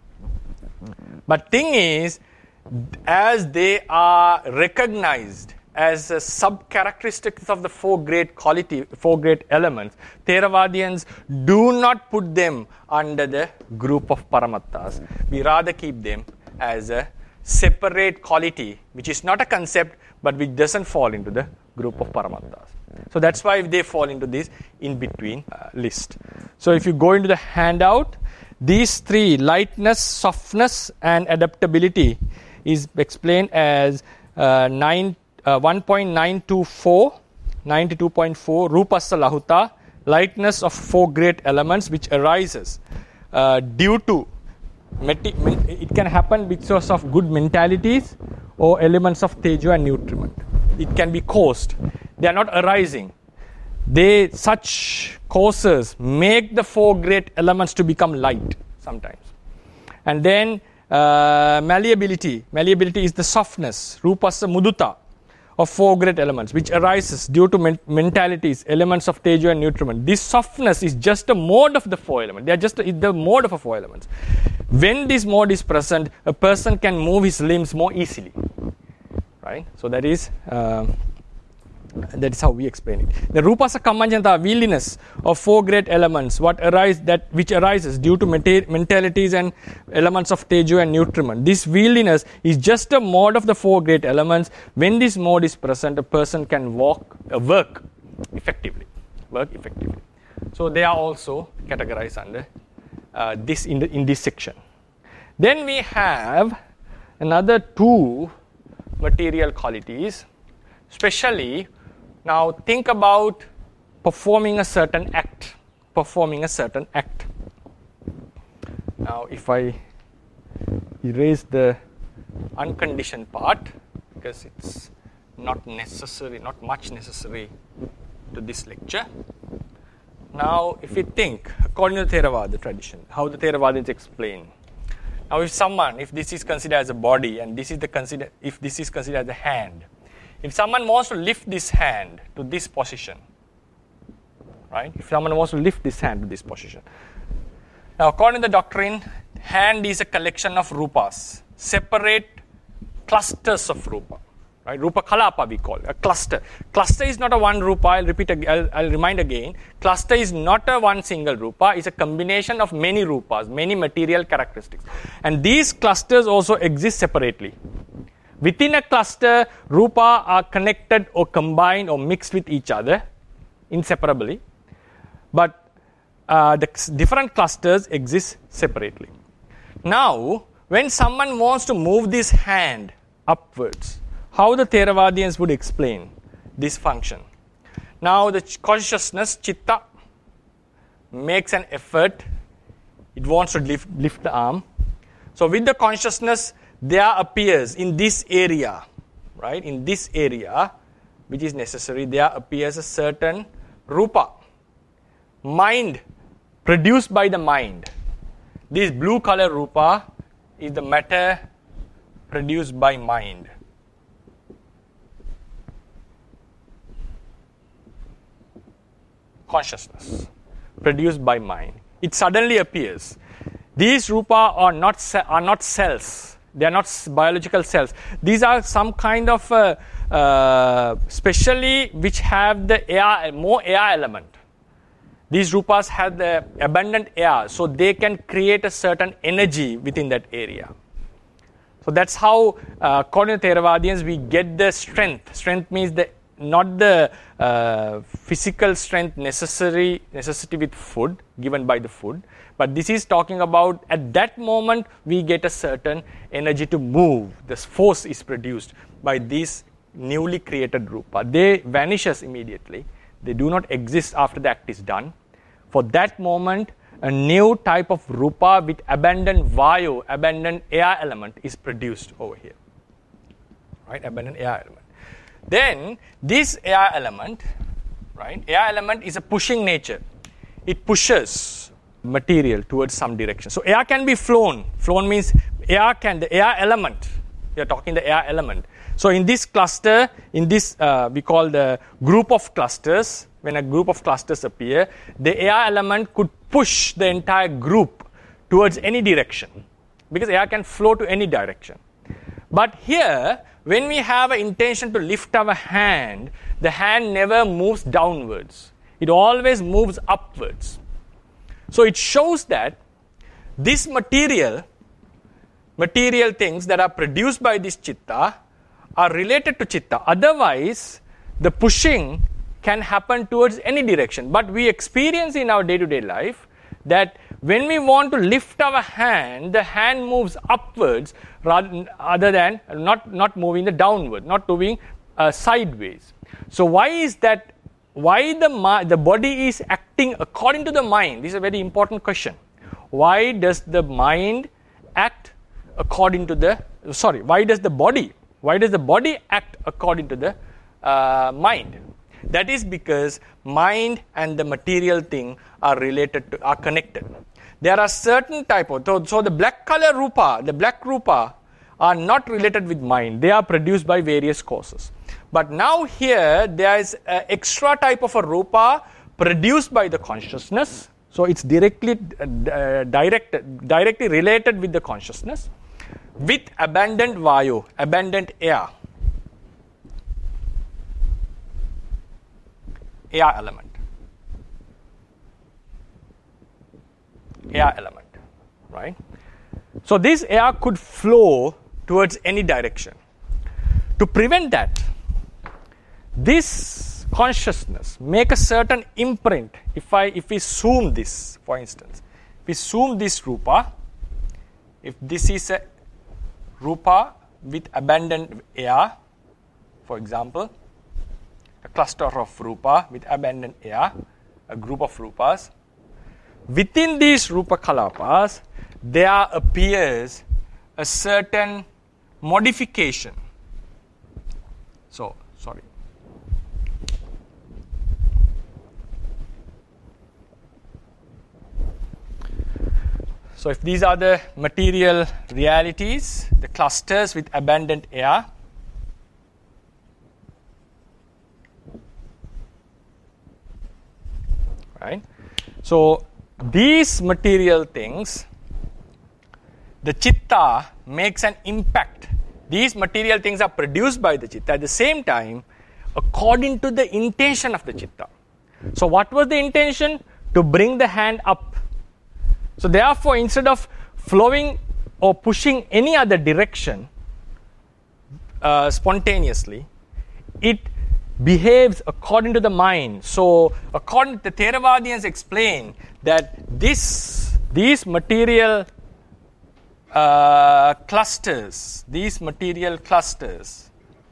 But thing is, as they are recognized as a sub-characteristics of the four great quality, four great elements, Theravadians do not put them under the group of Paramattas. We rather keep them as a separate quality, which is not a concept, but which doesn't fall into the group of Paramattas. So that's why they fall into this in-between uh, list. So if you go into the handout, these three, lightness, softness, and adaptability, is explained as uh, nine, uh, one point nine two four, ninety-two point four, Rupassa Lahuta, lightness of four great elements which arises uh, due to, it can happen because of good mentalities or elements of Tejo and nutriment. It can be caused. They are not arising. They, such causes make the four great elements to become light sometimes. And then uh, malleability. Malleability is the softness, Rupassa Muduta, of four great elements, which arises due to men- mentalities, elements of Tejo and nutriment. This softness is just a mode of the four elements. They are just a, the mode of the four elements. When this mode is present, a person can move his limbs more easily. Right? So that is uh, that is how we explain it. The Rupassa Kammanjanta, williness of four great elements, what arise that which arises due to meta- mentalities and elements of Tejo and nutriment. This williness is just a mode of the four great elements. When this mode is present, a person can walk, uh, work effectively. Work effectively. So they are also categorized under uh, this in, the, in this section. Then we have another two material qualities, especially now think about performing a certain act, performing a certain act. Now if I erase the unconditioned part, because it's not necessary, not much necessary to this lecture. Now if we think, according to the Theravada tradition, how the Theravadins explain. Now if someone, if this is considered as a body and this is the consider, if this is considered as a hand, if someone wants to lift this hand to this position, right? If someone wants to lift this hand to this position. Now according to the doctrine, hand is a collection of rupas, separate clusters of rupa. Right? Rupa Kalapa we call it, a cluster. Cluster is not a one rupa, I'll repeat, I'll, I'll remind again. Cluster is not a one single rupa, it's a combination of many rupas, many material characteristics. And these clusters also exist separately. Within a cluster, rupa are connected or combined or mixed with each other inseparably. But uh, the different clusters exist separately. Now, when someone wants to move this hand upwards, how the Theravadians would explain this function. Now the consciousness, chitta, makes an effort. It wants to lift, lift the arm. So with the consciousness, there appears in this area, right? In this area, which is necessary, there appears a certain rupa. Mind, produced by the mind. This blue color rupa is the matter produced by mind. Consciousness produced by mind. It suddenly appears. These rupa are not ce- are not cells. They are not biological cells. These are some kind of uh, uh, specially which have the air, more air element. These rupas have the abundant air, so they can create a certain energy within that area. So that's how, uh, according to Theravadians, we get the strength. Strength means the not the uh, physical strength necessary necessity with food given by the food, but this is talking about at that moment we get a certain energy to move. This force is produced by these newly created rupa. They vanishes immediately. They do not exist after the act is done. For that moment, a new type of rupa with abundant vayu, abundant air element is produced over here. Right, abundant air element. Then this air element, right? Air element is a pushing nature. It pushes material towards some direction. So air can be flown. Flown means air can, the air element We are talking the air element. So in this cluster, in this uh, we call the group of clusters, when a group of clusters appear, the air element could push the entire group towards any direction, because air can flow to any direction. But here, when we have an intention to lift our hand, the hand never moves downwards. It always moves upwards. So it shows that this material, material things that are produced by this chitta are related to chitta. Otherwise, the pushing can happen towards any direction. But we experience in our day-to-day life that when we want to lift our hand, the hand moves upwards rather other than not, not moving the downward, not moving uh, sideways. So why is that? Why the, the body is acting according to the mind? This is a very important question. Why does the mind act according to the, sorry, why does the body, why does the body act according to the uh, mind? That is because mind and the material thing are related to, are connected. There are certain type of, so, so the black color rupa, the black rupa are not related with mind. They are produced by various causes. But now here there is an extra type of a rupa produced by the consciousness. So it's directly uh, directed, directly related with the consciousness, with abundant vayu, abundant air, air element. Air element, right? So this air could flow towards any direction. To prevent that, this consciousness make a certain imprint. If I, if we zoom this, for instance, if we zoom this rupa, if this is a rupa with abundant air, for example, a cluster of rupa with abundant air, a group of rupas, within these rupa kalapas, there appears a certain modification. So, sorry. So, if these are the material realities, the clusters with abundant air, right? So, these material things, the chitta makes an impact. These material things are produced by the chitta at the same time according to the intention of the chitta. So what was the intention? To bring the hand up. So therefore, instead of flowing or pushing any other direction uh, spontaneously, it behaves according to the mind. So according to the Theravadians explain that this, these material uh, clusters, these material clusters,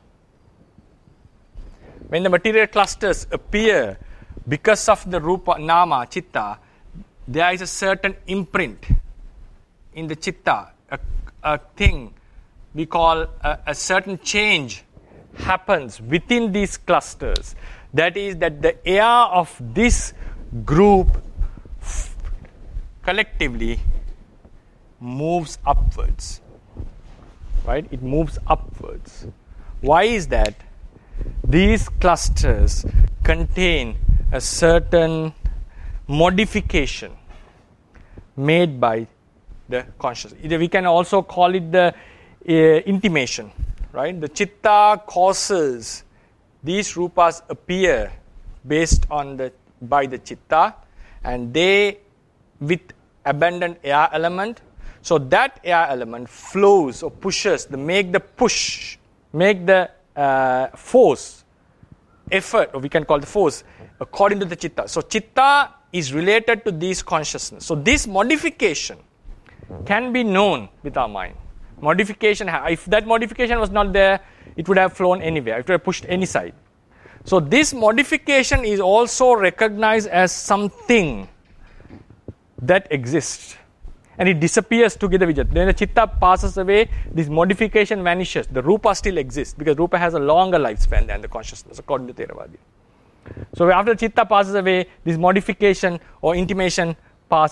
when the material clusters appear because of the rupa, nama, chitta, there is a certain imprint in the chitta, a, a thing we call a, a certain change happens within these clusters. That is that the air of this group f- collectively moves upwards. Right? It moves upwards. Why is that? These clusters contain a certain modification made by the consciousness. We can also call it the uh, intimation. Right? The chitta causes these rupas appear based on the by the chitta, and they with abundant air element. So that air element flows or pushes, the make the push, make the uh, force, effort, or we can call the force, according to the chitta. So chitta is related to these consciousness. So this modification can be known with our mind. Modification, if that modification was not there, it would have flown anywhere, it would have pushed any side. So this modification is also recognized as something that exists, and it disappears together with it. When the chitta passes away, this modification vanishes. The rupa still exists, because rupa has a longer lifespan than the consciousness, according to Theravada. So after the chitta passes away, this modification or intimation passes,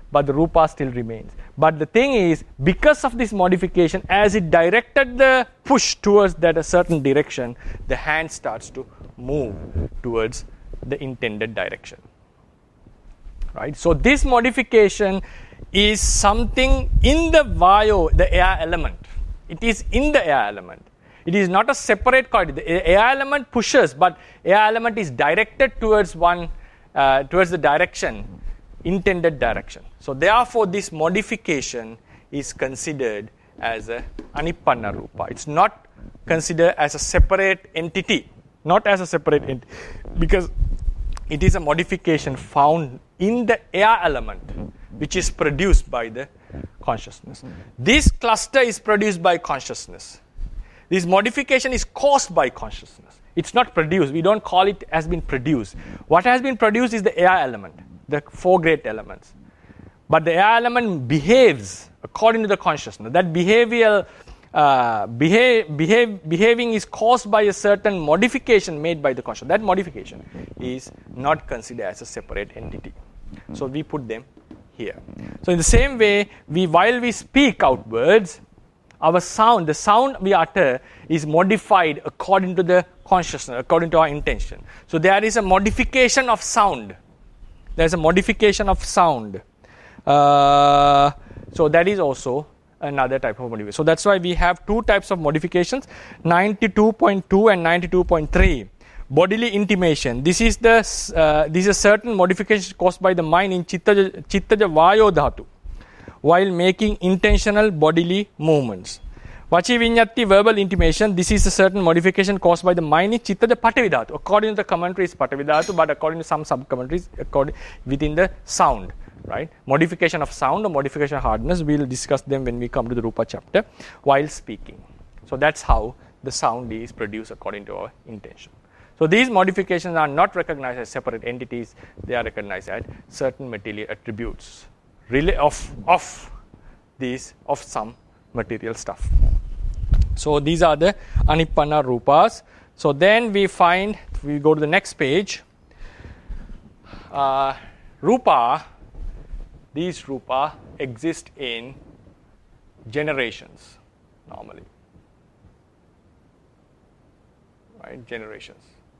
but the rupa still remains. But the thing is, because of this modification, as it directed the push towards that a certain direction, the hand starts to move towards the intended direction. Right? So this modification is something in the vayo, the air element. It is in the air element. It is not a separate quality. The air element pushes, but air element is directed towards one, uh, towards the direction, intended direction. So therefore, this modification is considered as a anipanna rupa. It's not considered as a separate entity, not as a separate entity, because it is a modification found in the air element, which is produced by the consciousness. This cluster is produced by consciousness. This modification is caused by consciousness. It's not produced. We don't call it as been produced. What has been produced is the air element, the four great elements. But the air element behaves according to the consciousness. That behavioral uh, behave, behave, behaving is caused by a certain modification made by the consciousness. That modification is not considered as a separate entity. So we put them here. So in the same way, we while we speak outwards, our sound, the sound we utter is modified according to the consciousness, according to our intention. So there is a modification of sound. There is a modification of sound. Uh, so that is also another type of modification. So that's why we have two types of modifications, ninety-two point two and ninety-two point three. Bodily intimation. This is the uh, this is a certain modification caused by the mind in chittaja, chittaja vayo dhatu, while making intentional bodily movements. Vachi vinyatti, verbal intimation. This is a certain modification caused by the mind in chittaja patavi dhatu. According to the commentary, it's patavi dhatu, but according to some sub-commentaries, according within the sound. Right? Modification of sound or modification of hardness, we'll discuss them when we come to the Rupa chapter while speaking. So that's how the sound is produced according to our intention. So these modifications are not recognized as separate entities, they are recognized as certain material attributes really of, of these, of some material stuff. So these are the anipanna rupas. So then we find, we go to the next page, uh, rupa. These rupa exist in generations normally. Right? Generations.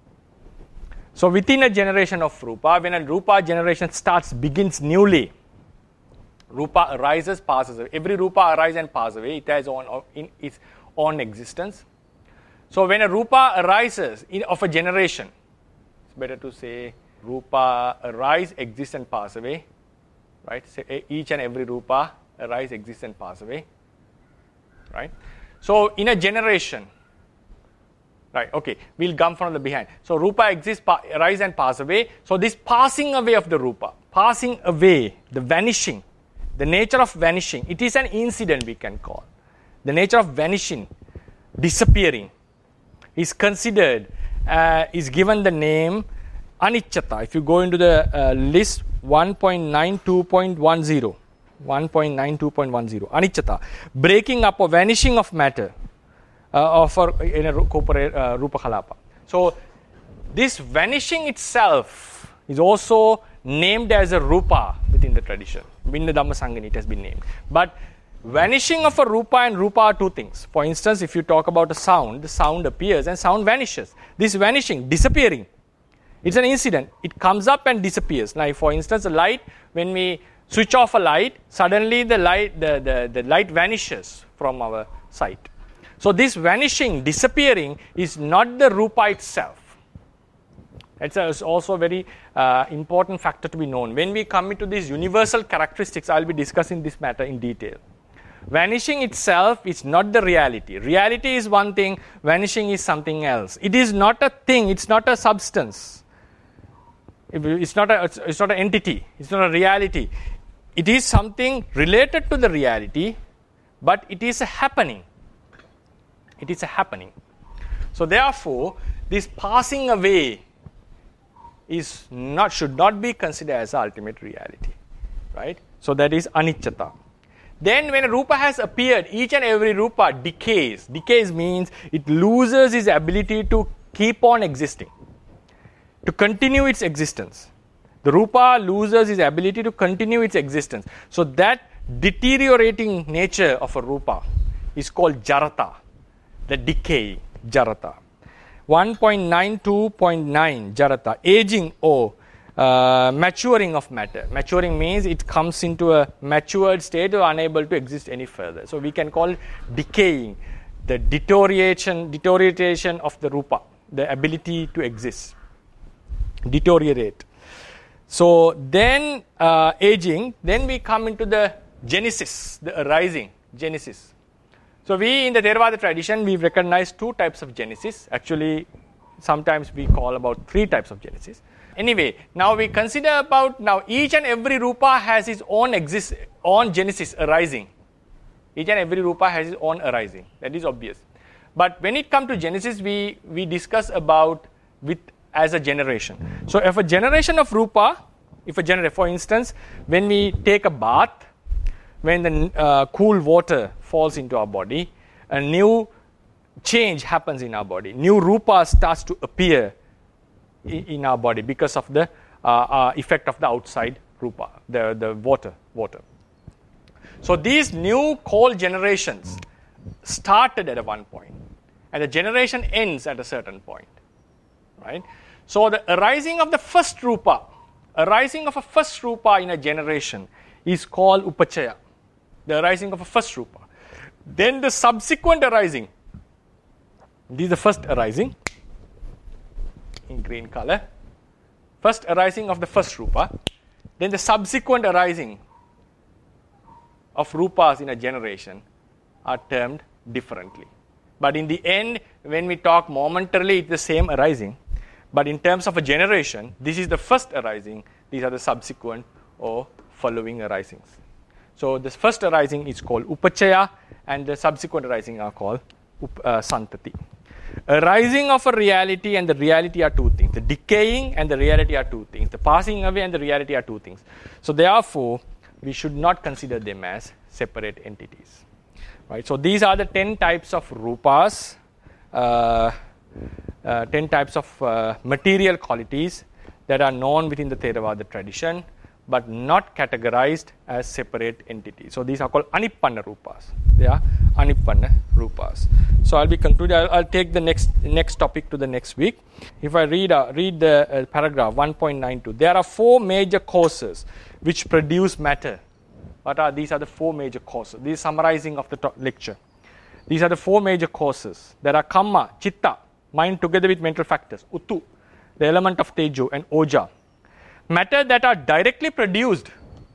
So within a generation of rupa, when a rupa generation starts, begins newly, rupa arises, passes away. Every rupa arises and passes away. It has own, in its own existence. So when a rupa arises in, of a generation, it's better to say rupa arise, exist and pass away. Right? So each and every rupa arise, exist and pass away. Right? So in a generation, right, okay, we'll come from the behind. So rupa exists, pa- arise and pass away. So this passing away of the rupa, passing away, the vanishing, the nature of vanishing, it is an incident we can call. The nature of vanishing, disappearing, is considered, uh, is given the name anicchata. If you go into the uh, list, one point nine two point ten, one point nine two point ten, anicchata, breaking up or vanishing of matter uh, of a, in a corporate uh, rupa kalapa. So this vanishing itself is also named as a rupa within the tradition. Vinna Dhamma Sangani it has been named. But vanishing of a rupa and rupa are two things. For instance, if you talk about a sound, the sound appears and sound vanishes. This vanishing, disappearing, it's an incident. It comes up and disappears. Like for instance, the light, when we switch off a light, suddenly the light, the, the, the light vanishes from our sight. So this vanishing, disappearing is not the rupa itself. It's, a, it's also a very uh, important factor to be known. When we come into these universal characteristics, I'll be discussing this matter in detail. Vanishing itself is not the reality. Reality is one thing, vanishing is something else. It is not a thing, it's not a substance. It's not a, it's not an entity. It's not a reality. It is something related to the reality, but it is a happening. It is a happening. So therefore, this passing away is not should not be considered as ultimate reality, right? So that is anicchata. Then when a rupa has appeared, each and every rupa decays. Decays means it loses its ability to keep on existing, to continue its existence. The rupa loses its ability to continue its existence. So that deteriorating nature of a rupa is called jarata, the decay, jarata. one point nine two point nine, jarata, aging or uh, maturing of matter. Maturing means it comes into a matured state or unable to exist any further. So we can call decaying, the deterioration, deterioration of the rupa, the ability to exist, deteriorate. So then uh, aging, then we come into the genesis, the arising, genesis. So we in the Theravada tradition, we recognize two types of genesis. Actually, sometimes we call about three types of genesis. Anyway, now we consider about, now each and every rupa has its own exist, own genesis arising. Each and every rupa has its own arising. That is obvious. But when it comes to genesis, we, we discuss about with as a generation. So if a generation of rupa, if a generation, for instance, when we take a bath, when the uh, cool water falls into our body, a new change happens in our body. New rupa starts to appear in, in our body because of the uh, uh, effect of the outside rupa, the, the water, water. So these new cold generations started at a one point, and the generation ends at a certain point, right? So the arising of the first rupa, arising of a first rupa in a generation is called upachaya, the arising of a first rupa. Then the subsequent arising, this is the first arising in green color, first arising of the first rupa, then the subsequent arising of rupas in a generation are termed differently. But in the end, when we talk momentarily, it's the same arising. But in terms of a generation, this is the first arising, these are the subsequent or following arisings. So this first arising is called upachaya, and the subsequent arising are called up, uh, santati. Arising of a reality and the reality are two things. The decaying and the reality are two things. The passing away and the reality are two things. So therefore, we should not consider them as separate entities. Right? So these are the ten types of rupas, uh, uh, ten types of uh, material qualities that are known within the Theravada tradition, but not categorized as separate entities. So these are called anippanna rupas. They are anippanna rupas. So I'll be concluding. I'll, I'll take the next next topic to the next week. If I read uh, read the uh, paragraph one point nine two, there are four major causes which produce matter. What are these? Are the four major causes. This is summarizing of the to- lecture. These are the four major causes. There are kamma, chitta, mind together with mental factors, uttu, the element of tejo, and oja. Matter that are directly produced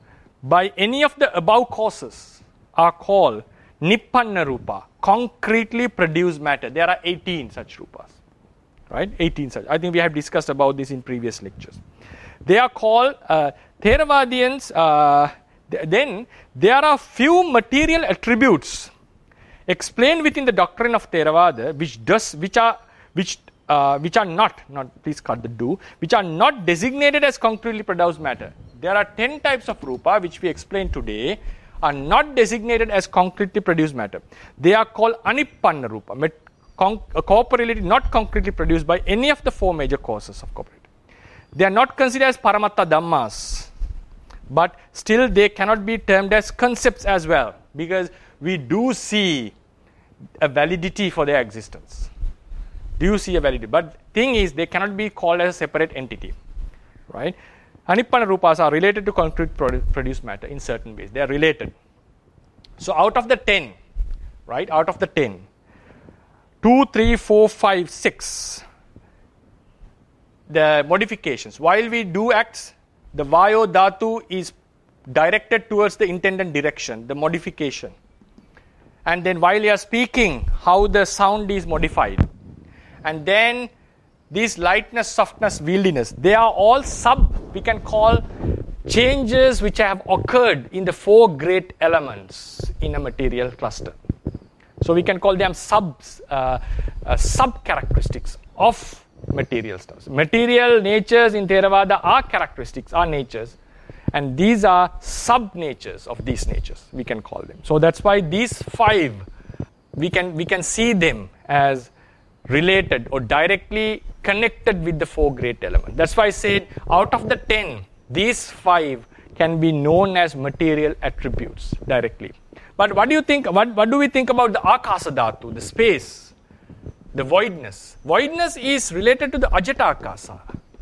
by any of the above causes are called nippanna rupa, concretely produced matter. There are eighteen such rupas, right? eighteen such. I think we have discussed about this in previous lectures. They are called uh, Theravadians. Uh, th- then there are few material attributes explained within the doctrine of Theravada, which does, which are, which. Uh, which are not, not please cut the do, which are not designated as concretely produced matter. There are ten types of rupa which we explained today are not designated as concretely produced matter. They are called anippanna rupa, met, con, uh, corporeality not concretely produced by any of the four major causes of corporeality. They are not considered as paramatta dhammas, but still they cannot be termed as concepts as well, because we do see a validity for their existence. Do you see a validity? But thing is, they cannot be called as a separate entity, right? Anippanna rupas are related to concrete produ- produced matter in certain ways. They are related. So out of the ten, right? Out of the ten, two, three, four, five, six, the modifications. While we do acts, the vayo dhatu is directed towards the intended direction, the modification. And then while you are speaking, how the sound is modified. And then these lightness, softness, wieldiness, they are all sub, we can call changes which have occurred in the four great elements in a material cluster. So we can call them sub, uh, uh, sub characteristics of material stuff. Material natures in Theravada are characteristics, are natures. And these are sub natures of these natures, we can call them. So that's why these five, we can we can see them as related or directly connected with the four great elements. That's why I said out of the ten, these five can be known as material attributes directly. But what do you think, what, what do we think about the Akasa Dhatu, the space, the voidness? Voidness is related to the Ajata Akasa.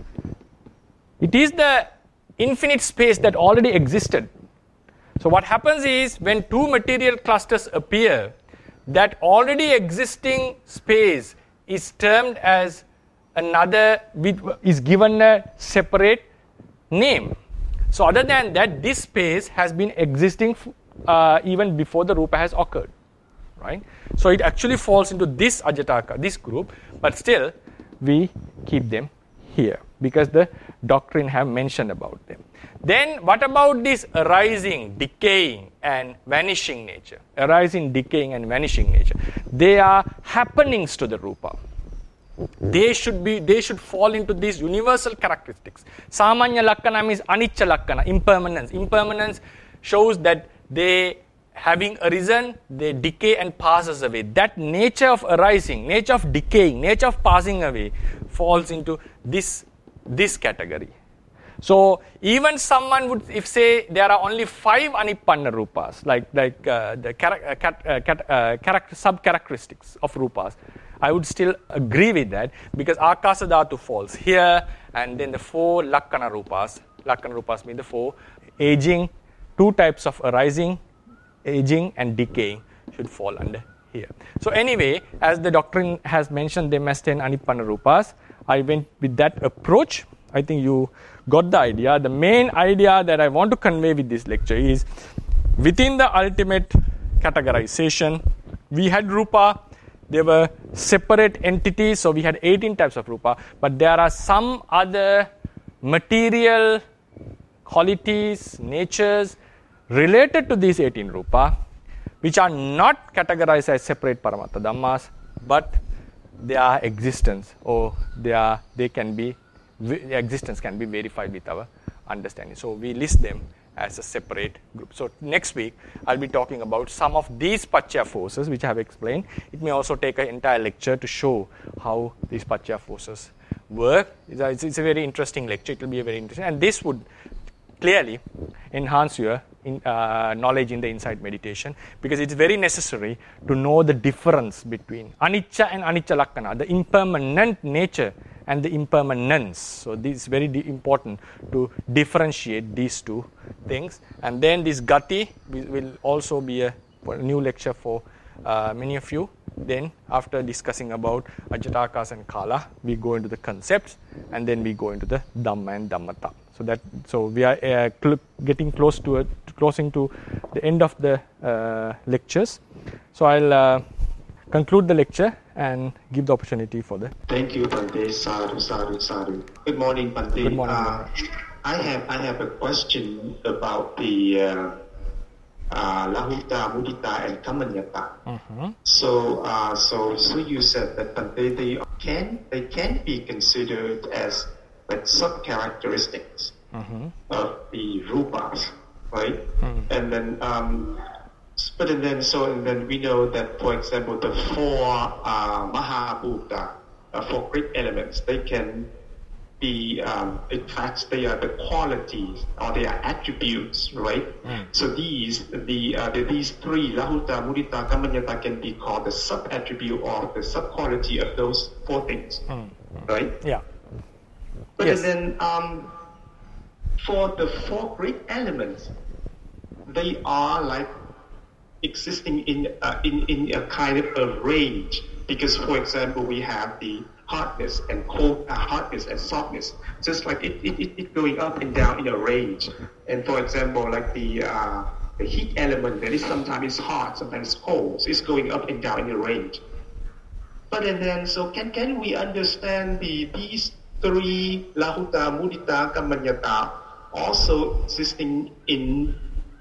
It is the infinite space that already existed. So what happens is when two material clusters appear, that already existing space is termed as another, is given a separate name. So other than that, this space has been existing uh, even before the Rupa has occurred, right? So it actually falls into this Ajataka, this group, but still we keep them here because the doctrine have mentioned about them. Then what about this arising, decaying and vanishing nature? Arising, decaying and vanishing nature. They are happenings to the Rupa. They should be. They should fall into these universal characteristics. Samanya Lakkana means Anicca Lakkana, impermanence. Impermanence shows that they, having arisen, they decay and passes away. That nature of arising, nature of decaying, nature of passing away falls into this, this category. So even someone would, if say there are only five Anippanna Rupas, like, like uh, the char- uh, cat, uh, cat, uh, character, sub-characteristics of Rupas, I would still agree with that because Akasa Dhatu falls here, and then the four Lakkana Rupas, Lakkana Rupas mean the four, aging, two types of arising, aging and decaying should fall under here. So anyway, as the doctrine has mentioned them as ten Anippanna Rupas, I went with that approach. I think you got the idea. The main idea that I want to convey with this lecture is within the ultimate categorization, we had Rupa. They were separate entities, so we had eighteen types of Rupa, but there are some other material qualities, natures related to these eighteen Rupa, which are not categorized as separate Paramattha Dhammas, but their existence, or they are, they can be, their existence can be verified with our understanding. So we list them as a separate group. So next week, I'll be talking about some of these Paccaya forces, which I have explained. It may also take an entire lecture to show how these Paccaya forces work. It's a, it's a very interesting lecture. It will be a very interesting, and this would clearly enhance your in, uh, knowledge in the insight meditation, because it's very necessary to know the difference between Anicca and Anicca Lakkana, the impermanent nature and the impermanence. So this is very di- important to differentiate these two things. And then this Gati will, will also be a, a new lecture for uh, many of you. Then after discussing about Ajatakas and Kala, we go into the concepts, and then we go into the Dhamma and Dhammata. So that so we are uh, cl- getting close to it, closing to the end of the uh, lectures. So I'll uh, conclude the lecture and give the opportunity for the. Thank you, Bhante. Sadhu, sadhu, sadhu. Good morning, Bhante. Good morning. Uh, I have I have a question about the uh, uh, Lahuta, Mudita, and Kamanyata. Mm-hmm. So, uh, so, so you said that Bhante, they can they can be considered as like sub-characteristics mm-hmm. of the rupas, right? Mm-hmm. And then, um, but and then, so and then we know that, for example, the four uh, Mahabhuta, uh, four great elements, they can be, um, in fact, they are the qualities or they are attributes, right? Mm. So these, the, uh, the these three, Lahuta, Mudita, Kamanyata, can be called the sub-attribute or the sub-quality of those four things, Mm. right? Yeah. But Yes. then, um, for the four great elements, they are like existing in uh, in in a kind of a range. Because, for example, we have the hardness and cold, uh, hardness and softness, just like it, it, it, it going up and down in a range. And for example, like the uh, the heat element, that is sometimes hot, sometimes cold, so it's going up and down in a range. But and then, so can can we understand the these three Lahuta, Mudita, Kamanyata also existing in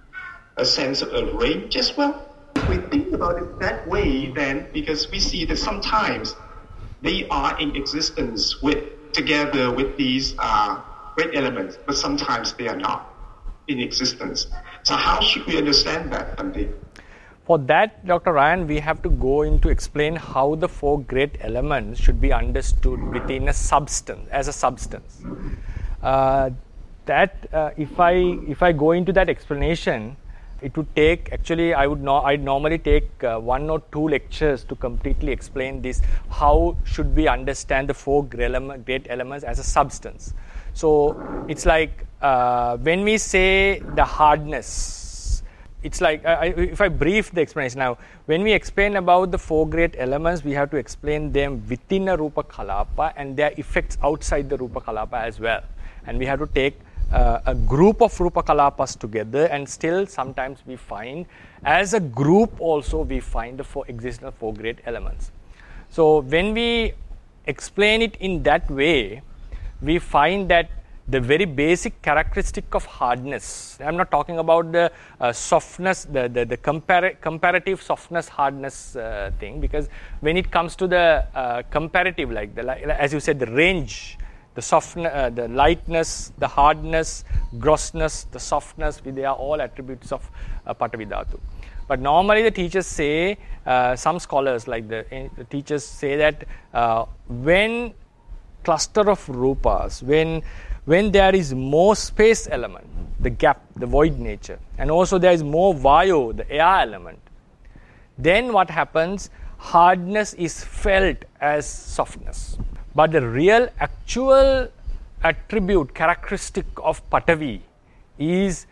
a sense of a range as well? If we think about it that way, then because we see that sometimes they are in existence with together with these uh, great elements, but sometimes they are not in existence. So how should we understand that, Bhante? For that, Doctor Ryan, we have to go into explain how the four great elements should be understood within a substance, as a substance. Uh, that uh, if I if I go into that explanation, it would take actually I would no, I'd normally take uh, one or two lectures to completely explain this. How should we understand the four great elements as a substance? So it's like uh, when we say the hardness, it's like uh, I, if I brief the explanation now, when we explain about the four great elements, we have to explain them within a Rupa Kalapa and their effects outside the Rupa Kalapa as well. And we have to take uh, a group of Rupa Kalapas together, and still sometimes we find as a group also we find the four existing four great elements. So when we explain it in that way, we find that the very basic characteristic of hardness, I'm not talking about the uh, softness, the, the, the compar- comparative softness hardness uh, thing, because when it comes to the uh, comparative, like the, as you said, the range, the softness, uh, the lightness, the hardness, grossness, the softness, they are all attributes of uh, Patavi Dhatu. But normally the teachers say, uh, some scholars like the, uh, the teachers say that uh, when cluster of rupas, when when there is more space element, the gap, the void nature, and also there is more vayu, the air element, then what happens? Hardness is felt as softness. But the real actual attribute, characteristic of Patavi is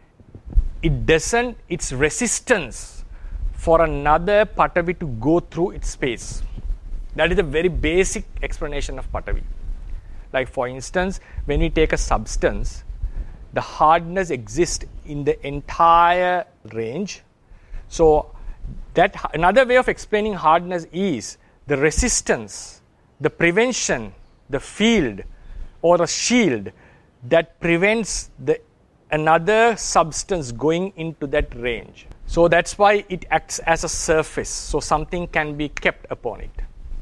it doesn't, its resistance for another Patavi to go through its space. That is a very basic explanation of Patavi. Like for instance, when we take a substance, the hardness exists in the entire range. So that another way of explaining hardness is the resistance, the prevention, the field or a shield that prevents the another substance going into that range. So that's why it acts as a surface, so something can be kept upon it.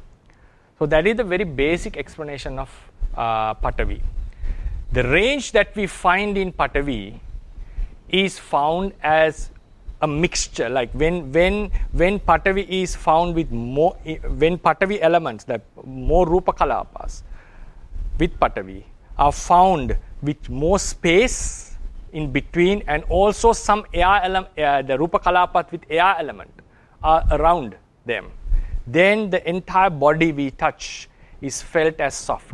So that is the very basic explanation of uh, Patavi. The range that we find in Patavi is found as a mixture, like when when when Patavi is found with more, when Patavi elements, like more Rupa Kalapas with Patavi are found with more space in between, and also some air element, uh, the Rupa Kalapas with air element are around them, then the entire body we touch is felt as soft.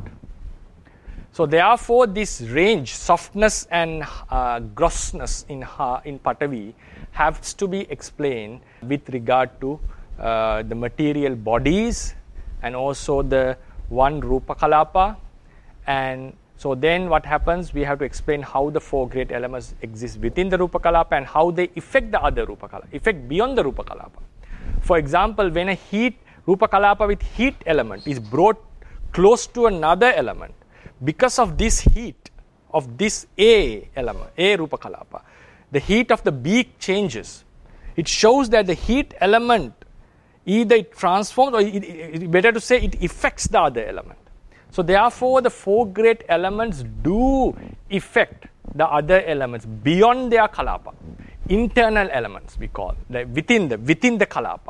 So therefore, this range, softness and uh, grossness in uh, in Patavi has to be explained with regard to uh, the material bodies and also the one Rupa Kalapa. And so then what happens, we have to explain how the four great elements exist within the Rupa Kalapa and how they affect the other Rupa Kalapa, affect beyond the Rupa Kalapa. For example, when a heat, Rupa Kalapa with heat element is brought close to another element, because of this heat of this A element, A Rupa Kalapa, the heat of the beak changes. It shows that the heat element either it transforms or it, it, better to say it affects the other element. So therefore, the four great elements do affect the other elements beyond their Kalapa. Internal elements we call, like within the within the Kalapa.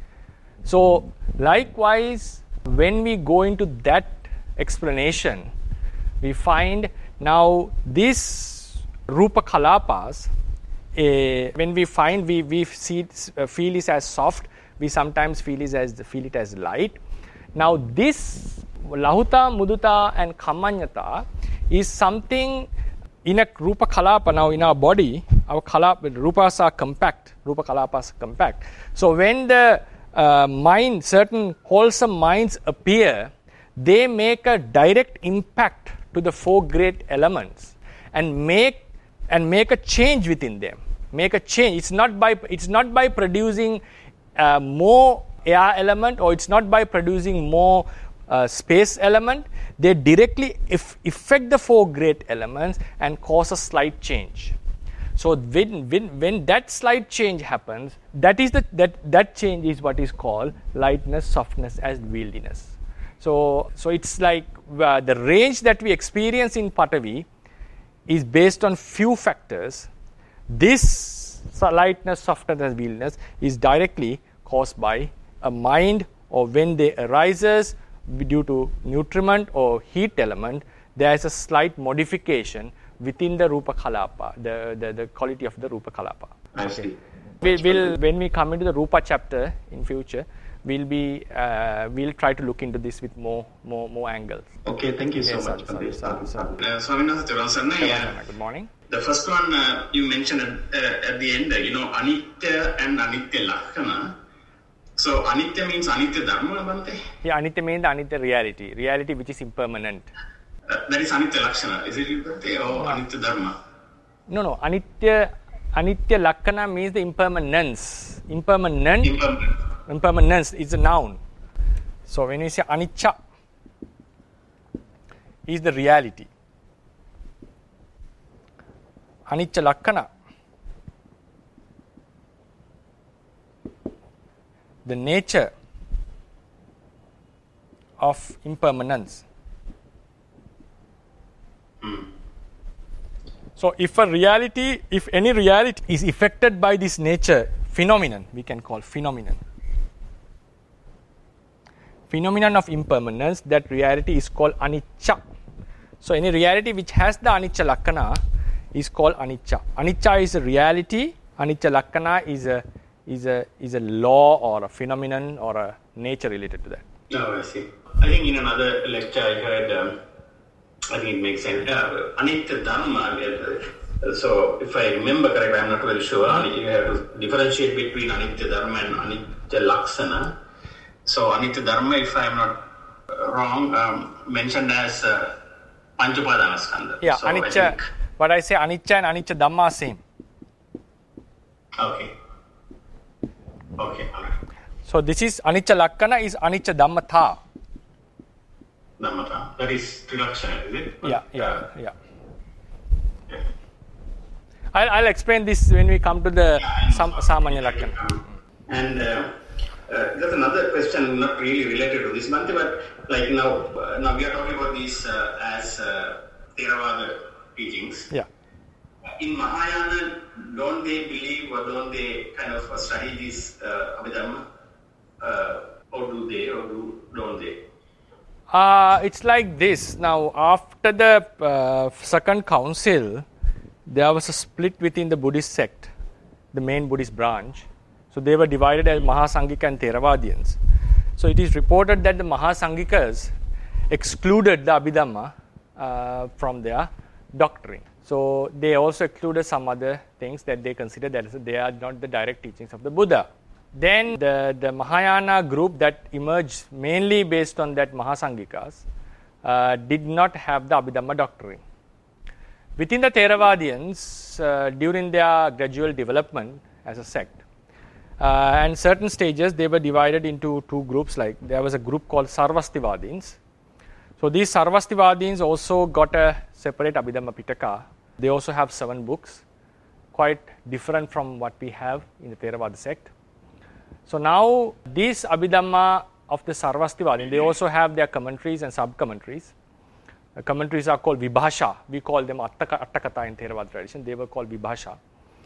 So likewise, when we go into that explanation, we find now this Rupa Kalapas, uh, when we find we, we see it, uh, feel it as soft, we sometimes feel it as feel it as light. Now this Lahuta, Muduta and Kamanyata is something in a Rupa Kalapa. Now in our body, our Kalapa, Rupas are compact, Rupa Kalapas are compact. So when the uh, mind, certain wholesome minds appear, they make a direct impact to the four great elements and make and make a change within them. Make a change. It's not by it's not by producing uh, more air element, or it's not by producing more uh, space element. They directly if, affect the four great elements and cause a slight change. So when, when when that slight change happens, that is the that that change is what is called lightness, softness, and wieldiness. So, so it's like uh, the range that we experience in Patavi is based on few factors. This lightness, softness, and wieldiness is directly caused by a mind, or when they arises due to nutriment or heat element, there is a slight modification within the Rupa Kalapa, the, the, the quality of the Rupa Kalapa. I see. We will, when we come into the Rupa chapter in future, we'll be uh, we'll try to look into this with more more more angles. Okay, thank you so Yes, much sir, for sorry, this. sorry, sorry. Uh, Swaminatha Theravada, yeah. Good morning. The first one uh, you mentioned at, uh, at the end, uh, you know, Anitya and Anitya Lakkhana. So Anitya means Anitya Dharma, Bhante? Yeah, Anitya means the Anitya reality, reality which is impermanent. Uh, that is Anitya Lakshana, is it Bhante, or No. Anitya Dharma? No, no, Anitya, Anitya Lakkhana means the impermanence. Impermanent, Impermanent. impermanence is a noun. So when we say Anicca, is the reality. Anicca Lakkhana, the nature of impermanence. So if a reality, if any reality is affected by this nature, phenomenon, we can call phenomenon. Phenomenon of impermanence, that reality is called anicca. So any reality which has the anicca lakkhana is called anicca. Anicca is a reality, anicca lakkhana is a is a is a law or a phenomenon or a nature related to that. Oh, I see. I think in another lecture I heard, um, I think it makes sense. Uh, Anitya Dharma, uh, so if I remember correctly, I'm not very sure, mm-hmm. you have to differentiate between Anitya Dharma and Anitya Lakshana. So Anitya Dharma, if I'm not uh, wrong, um, mentioned as uh, Panchapadana Skandha. Yeah, so Anicca, I think, but I say Anicca and Anicca Dhamma are same. Okay. Okay, all right. So this is Anicca Lakkhana is Anicca Dhammatha. Dhammata. That is Trilakshana, is it? Yeah, yeah, Uh, yeah. yeah. I'll, I'll explain this when we come to the Yeah, Sam, Samanya Lakkhana. And uh, uh, there's another question not really related to this, Bhante, but like now, uh, now we are talking about these uh, as uh, Theravada teachings. Yeah. In Mahayana, don't they believe or don't they kind of uh, study this uh, Abhidhamma? Uh, or do they or do, don't they? Uh, it's like this. Now, after the uh, second council, there was a split within the Buddhist sect, the main Buddhist branch. So they were divided as Mahasangika and Theravadians. So it is reported that the Mahasangikas excluded the Abhidhamma uh, from their doctrine. So they also excluded some other things that they consider that they are not the direct teachings of the Buddha. Then the, the Mahayana group that emerged mainly based on that Mahasangikas uh, did not have the Abhidhamma doctrine. Within the Theravadians, uh, during their gradual development as a sect, uh, and certain stages they were divided into two groups. Like there was a group called Sarvastivadins. So these Sarvastivadins also got a separate Abhidhamma Pitaka. They also have seven books, quite different from what we have in the Theravada sect. So now these Abhidhamma of the Sarvastivadin, they also have their commentaries and sub-commentaries. The commentaries are called Vibhasha. We call them Attaka, Attakatha in Theravada tradition. They were called Vibhasha.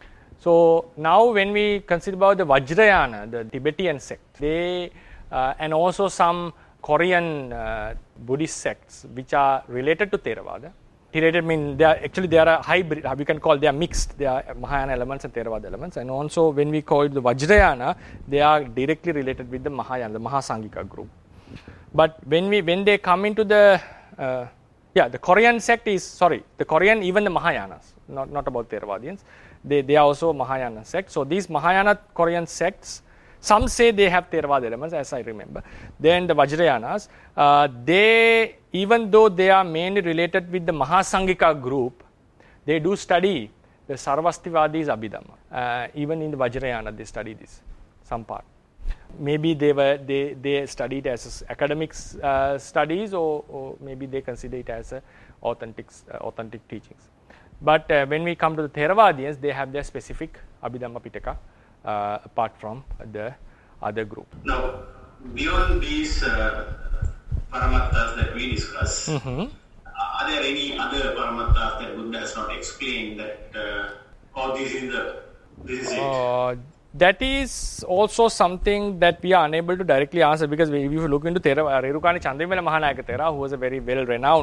So now when we consider about the Vajrayana, the Tibetan sect, they uh, and also some Korean uh, Buddhist sects which are related to Theravada. Related mean they are actually they are a hybrid. We can call they are mixed. They are Mahayana elements and Theravada elements. And also when we call it the Vajrayana, they are directly related with the Mahayana, the Mahasangika group. But when we when they come into the uh, yeah the Korean sect is sorry the Korean even the Mahayanas, not not about Theravadians. They they are also Mahayana sect. So these Mahayana Korean sects, some say they have Theravada elements, as I remember. Then the Vajrayanas, uh, they, even though they are mainly related with the Mahasangika group, they do study the Sarvastivadis Abhidhamma. Uh, even in the Vajrayana, they study this, some part. Maybe they were they, they studied as academic uh, studies, or, or maybe they consider it as a authentic uh, authentic teachings. But uh, when we come to the Theravadians, they have their specific Abhidhamma Pitaka. Uh, apart from the other group. Now, beyond these uh, paramattas that we discuss, Mm-hmm. are there any other paramattas that Buddha has not explained that, uh, or this is the, this is it? Uh, that is also something that we are unable to directly answer, because if you look into Theravada, Rerukani Chandrimala Mahanayaka Thera, who was a very well-renowned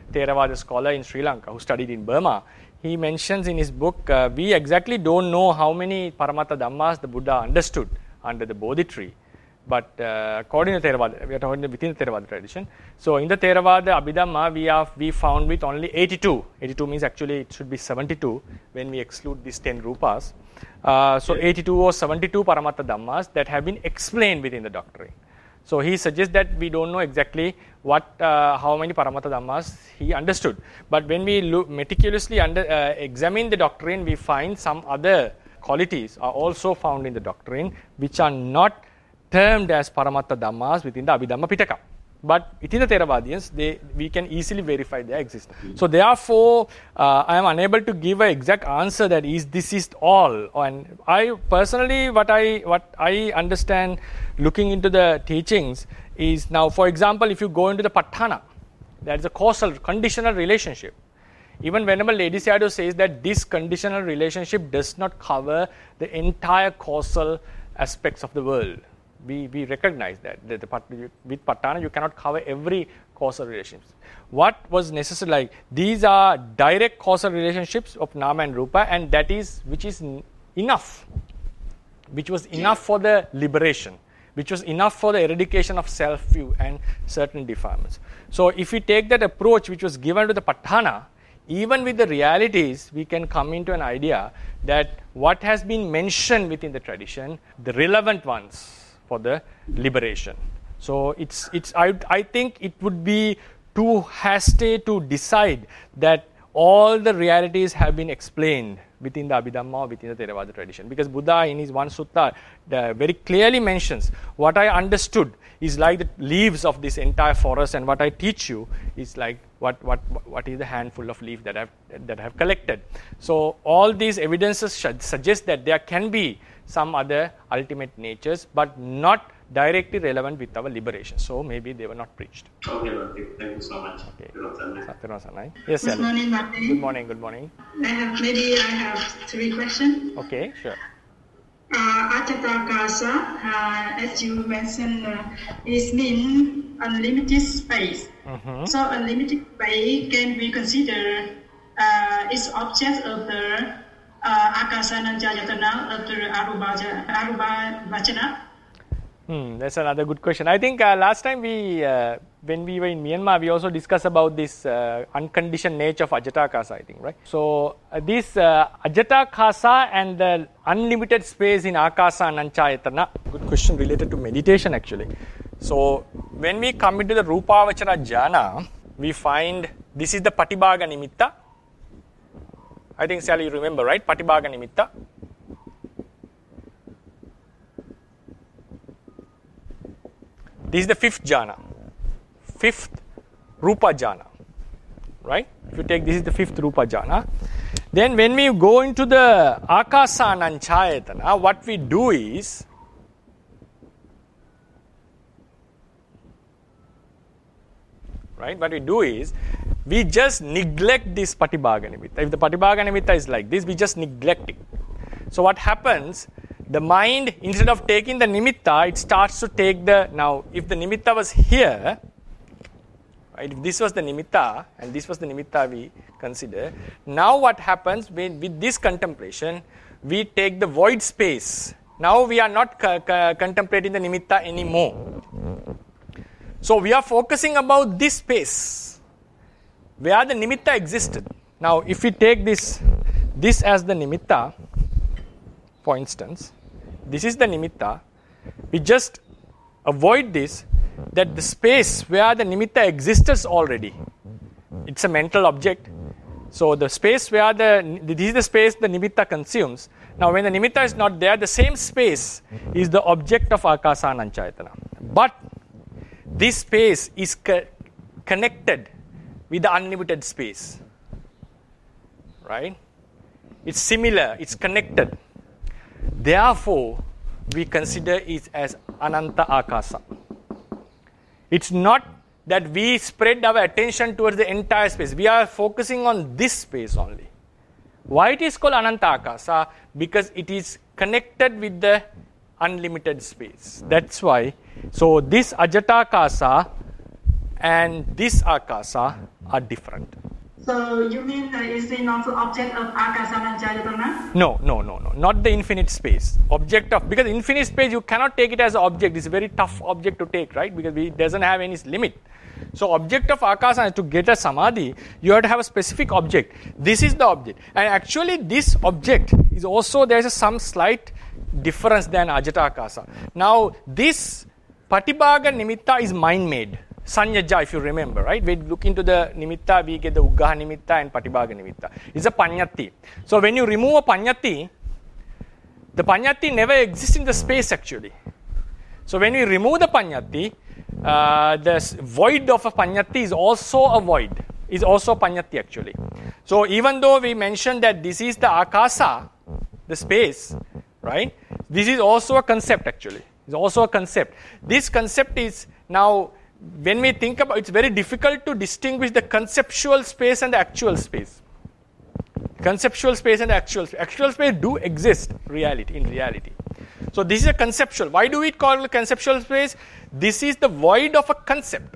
Theravada scholar in Sri Lanka who studied in Burma. He mentions in his book, uh, we exactly don't know how many Paramattha Dhammas the Buddha understood under the Bodhi tree. But uh, according to Theravada, we are talking within the Theravada tradition. So in the Theravada Abhidhamma, we are we found with only eighty-two. eighty-two means actually it should be seventy-two when we exclude these ten rupas. Uh, so eighty-two or seventy-two Paramattha Dhammas that have been explained within the doctrine. So he suggests that we don't know exactly what, uh, how many Paramattha Dhammas he understood. But when we look meticulously under, uh, examine the doctrine, we find some other qualities are also found in the doctrine which are not termed as Paramattha Dhammas within the Abhidhamma Pitaka. But within the Theravadians, they, we can easily verify their existence. So therefore, uh, I am unable to give an exact answer that is this is all. And I personally, what I what I understand looking into the teachings is now, for example, if you go into the Patthana, there is a causal, conditional relationship. Even whenever Lady Sayadaw says that this conditional relationship does not cover the entire causal aspects of the world. We, we recognize that, that the, with Patthana you cannot cover every causal relationships. What was necessary, like these are direct causal relationships of Nama and Rupa, and that is which is enough, which was enough for the liberation, which was enough for the eradication of self-view and certain defilements. So if we take that approach which was given to the Patthana, even with the realities, we can come into an idea that what has been mentioned within the tradition, the relevant ones for the liberation. So it's it's I I think it would be too hasty to decide that all the realities have been explained within the Abhidhamma, within the Theravada tradition. Because Buddha in his one sutta uh, very clearly mentions, what I understood is like the leaves of this entire forest, and what I teach you is like what what what is the handful of leaves that I've that I have collected. So all these evidences should suggest that there can be some other ultimate natures, but not directly relevant with our liberation. So maybe they were not preached. Okay, okay. Thank you so much. Okay. Okay. Yes, good morning, Martin. Good morning, good morning. I have maybe I have three questions. Okay, sure. Uh, Ajatakasa, uh, as you mentioned, uh, is mean unlimited space. Mm-hmm. So unlimited space can be considered uh, is object of the uh, Akasananjayatana of the Aruba, Aruba Vachana. Hmm, that's another good question. I think uh, last time we, uh, when we were in Myanmar, we also discussed about this uh, unconditioned nature of Ajatakasa, I think, right? So uh, this uh, Ajatakasa and the unlimited space in Akasa and Anchayatana, good question related to meditation actually. So when we come into the Rupavachara Jhana, we find this is the Patibhaga Nimitta. I think, Sally, you remember, right? Patibhaga Nimitta. This is the fifth jhana, fifth rupa jhana, right? If you take this is the fifth rupa jhana, then when we go into the akasa and anchayatana, what we do is, right? What we do is, we just neglect this patibhaga nimitta. If the patibhaga nimitta is like this, we just neglect it. So what happens? The mind, instead of taking the nimitta, it starts to take the, now if the nimitta was here, right, if this was the nimitta and this was the nimitta we consider, now what happens when, with this contemplation, we take the void space. Now we are not c- c- contemplating the nimitta anymore. So we are focusing about this space where the nimitta existed. Now if we take this, this as the nimitta, for instance, this is the nimitta, we just avoid this, that the space where the nimitta exists already, it's a mental object. So the space where the, this is the space the nimitta consumes. Now when the nimitta is not there, the same space is the object of akasa and anchayatana. But this space is co- connected with the unlimited space, right? It's similar, it's connected. Therefore, we consider it as Ananta Akasa. It's not that we spread our attention towards the entire space. We are focusing on this space only. Why it is called Ananta Akasa? Because it is connected with the unlimited space. That's why. So this Ajatakasa and this akasa are different. So you mean that is it not the object of Akasana Jayatana? No, no, no, no, not the infinite space. Object of, because infinite space you cannot take it as an object. It's a very tough object to take, right? Because it doesn't have any limit. So object of Akasana, to get a samadhi, you have to have a specific object. This is the object. And actually this object is also, there is some slight difference than Ajata Akasa. Now this Patibhaga Nimitta is mind-made. Sanyaja, if you remember, right? We look into the nimitta, we get the Uggaha nimitta and Patibhaga nimitta. It's a panyati. So when you remove a panyati, the panyati never exists in the space actually. So when we remove the panyati, uh, the void of a panyati is also a void, is also a panyati actually. So even though we mentioned that this is the akasa, the space, right? This is also a concept actually. It's also a concept. This concept is now, when we think about, it's very difficult to distinguish the conceptual space and the actual space. Conceptual space and the actual space. Actual space do exist reality in reality. So this is a conceptual. Why do we call it conceptual space? This is the void of a concept.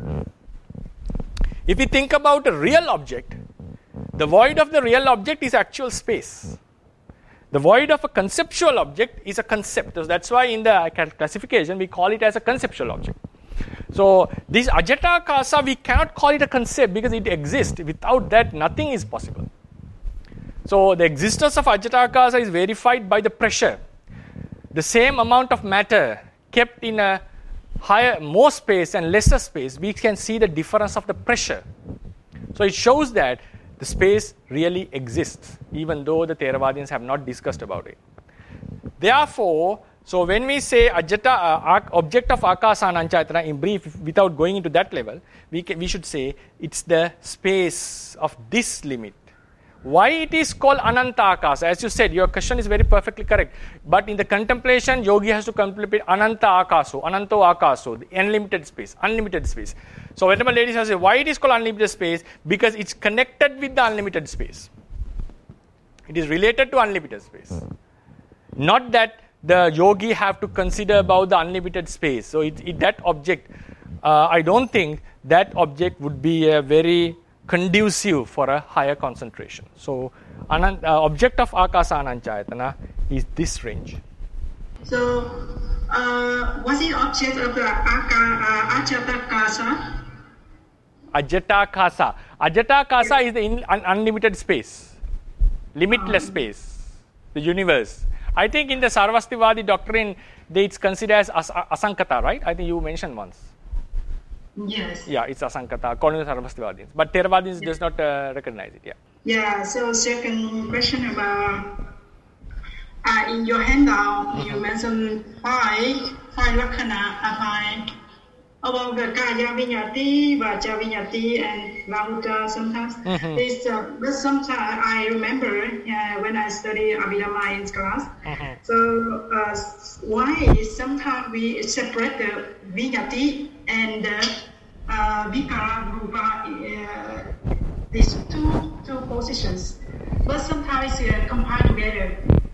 If we think about a real object, the void of the real object is actual space. The void of a conceptual object is a concept. So that's why in the classification we call it as a conceptual object. So this Ajata Akasa, we cannot call it a concept because it exists. Without that, nothing is possible. So the existence of Ajata Akasa is verified by the pressure. The same amount of matter kept in a higher, more space and lesser space, we can see the difference of the pressure. So it shows that the space really exists, even though the Theravadians have not discussed about it. Therefore, so when we say Ajata, uh, object of Akasana Chayatana, in brief, without going into that level, we, can, we should say it's the space of this limit. Why it is called Ananta Akasa? As you said, your question is very perfectly correct. But in the contemplation, yogi has to contemplate Ananta Akaso, Ananto Akaso, the unlimited space, unlimited space. So whenever ladies have said, why it is called unlimited space? Because it's connected with the unlimited space. It is related to unlimited space. Not that the yogi have to consider about the unlimited space. So it, it, that object, uh, I don't think that object would be a very conducive for a higher concentration. So anant, uh, object of Akasa Ananchayatana is this range. So uh, what's the object of the Aka, uh, Ajata Kasa? Ajata Kasa. Ajata Kasa is the in, un, unlimited space, limitless um. space, the universe. I think in the Sarvastivadi doctrine, they, it's considered as as asankata, right? I think you mentioned once. Yes. Yeah, it's asankata, according to the Sarvastivadins. But Theravadins does not uh, recognize it, yeah. Yeah, so second question about, uh, in your handout, mm-hmm. you mentioned five, five lakkhana, five, about the Kaya Vinyati, Vacha Vinyati, and Lahuta sometimes. Mm-hmm. This, uh, but sometimes I remember uh, when I study Abhidhamma in class. Mm-hmm. So uh, why sometimes we separate the Vinyati and the uh, Vikara Rupa, uh, these two two positions, but sometimes uh, combined together.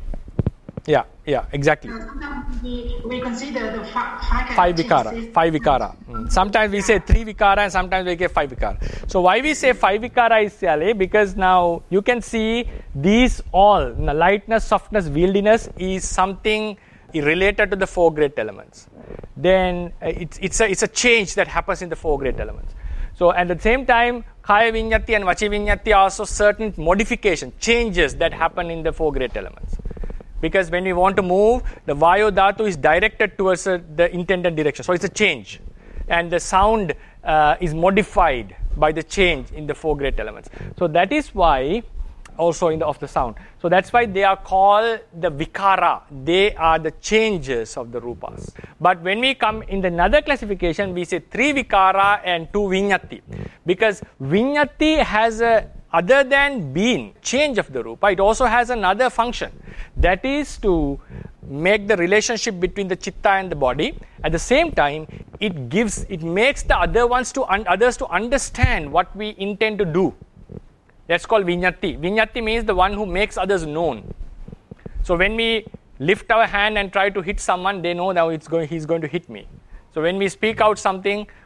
Yeah, yeah, exactly. Uh, sometimes we, we consider the five, five, five vikara. Five vikara. Mm. Sometimes we say three vikara and sometimes we get five vikara. So why we say five vikara is Yale? Because now you can see these all, lightness, softness, wieldiness is something related to the four great elements. Then uh, it's, it's, a, it's a change that happens in the four great elements. So at the same time, Kaya Vinyati and Vachi Vinyati are also certain modifications, changes that happen in the four great elements. Because when we want to move, the Vayu Dhatu is directed towards uh, the intended direction. So it's a change. And the sound uh, is modified by the change in the four great elements. So that is why, also in the of the sound. So that's why they are called the Vikara. They are the changes of the Rupas. But when we come in the another classification, we say three Vikara and two Vinyati. Because Vinyati has a, other than being change of the Rupa, it also has another function. That is to make the relationship between the Chitta and the body. At the same time, it gives, it makes the other ones to un, others to understand what we intend to do. That's called Vinyati. Vinyati means the one who makes others known. So when we lift our hand and try to hit someone, they know now it's going, he's going to hit me. So when we speak out something,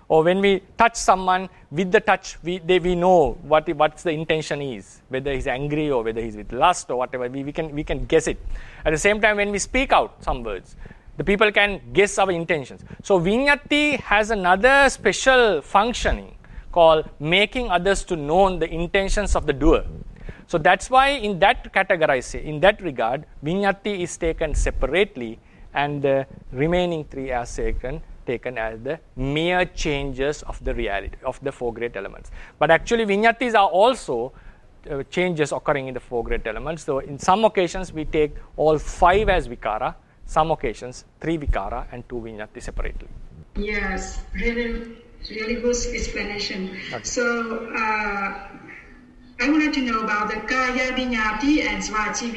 Or when we touch someone, with the touch, we, they, we know what what's the intention is, whether he's angry or whether he's with lust or whatever. We, we, can, we can guess it. At the same time, when we speak out some words, the people can guess our intentions. So Viññatti has another special functioning called making others to know the intentions of the doer. So that's why in that categorization, in that regard, Viññatti is taken separately and the remaining three are taken taken as the mere changes of the reality, of the four great elements. But actually Viññattis are also uh, changes occurring in the four great elements. So in some occasions we take all five as Vikara, some occasions three Vikara and two Viññatti separately. Yes, really, really good explanation. Okay. So uh, I wanted to know about the Kaya Viññatti and Svachi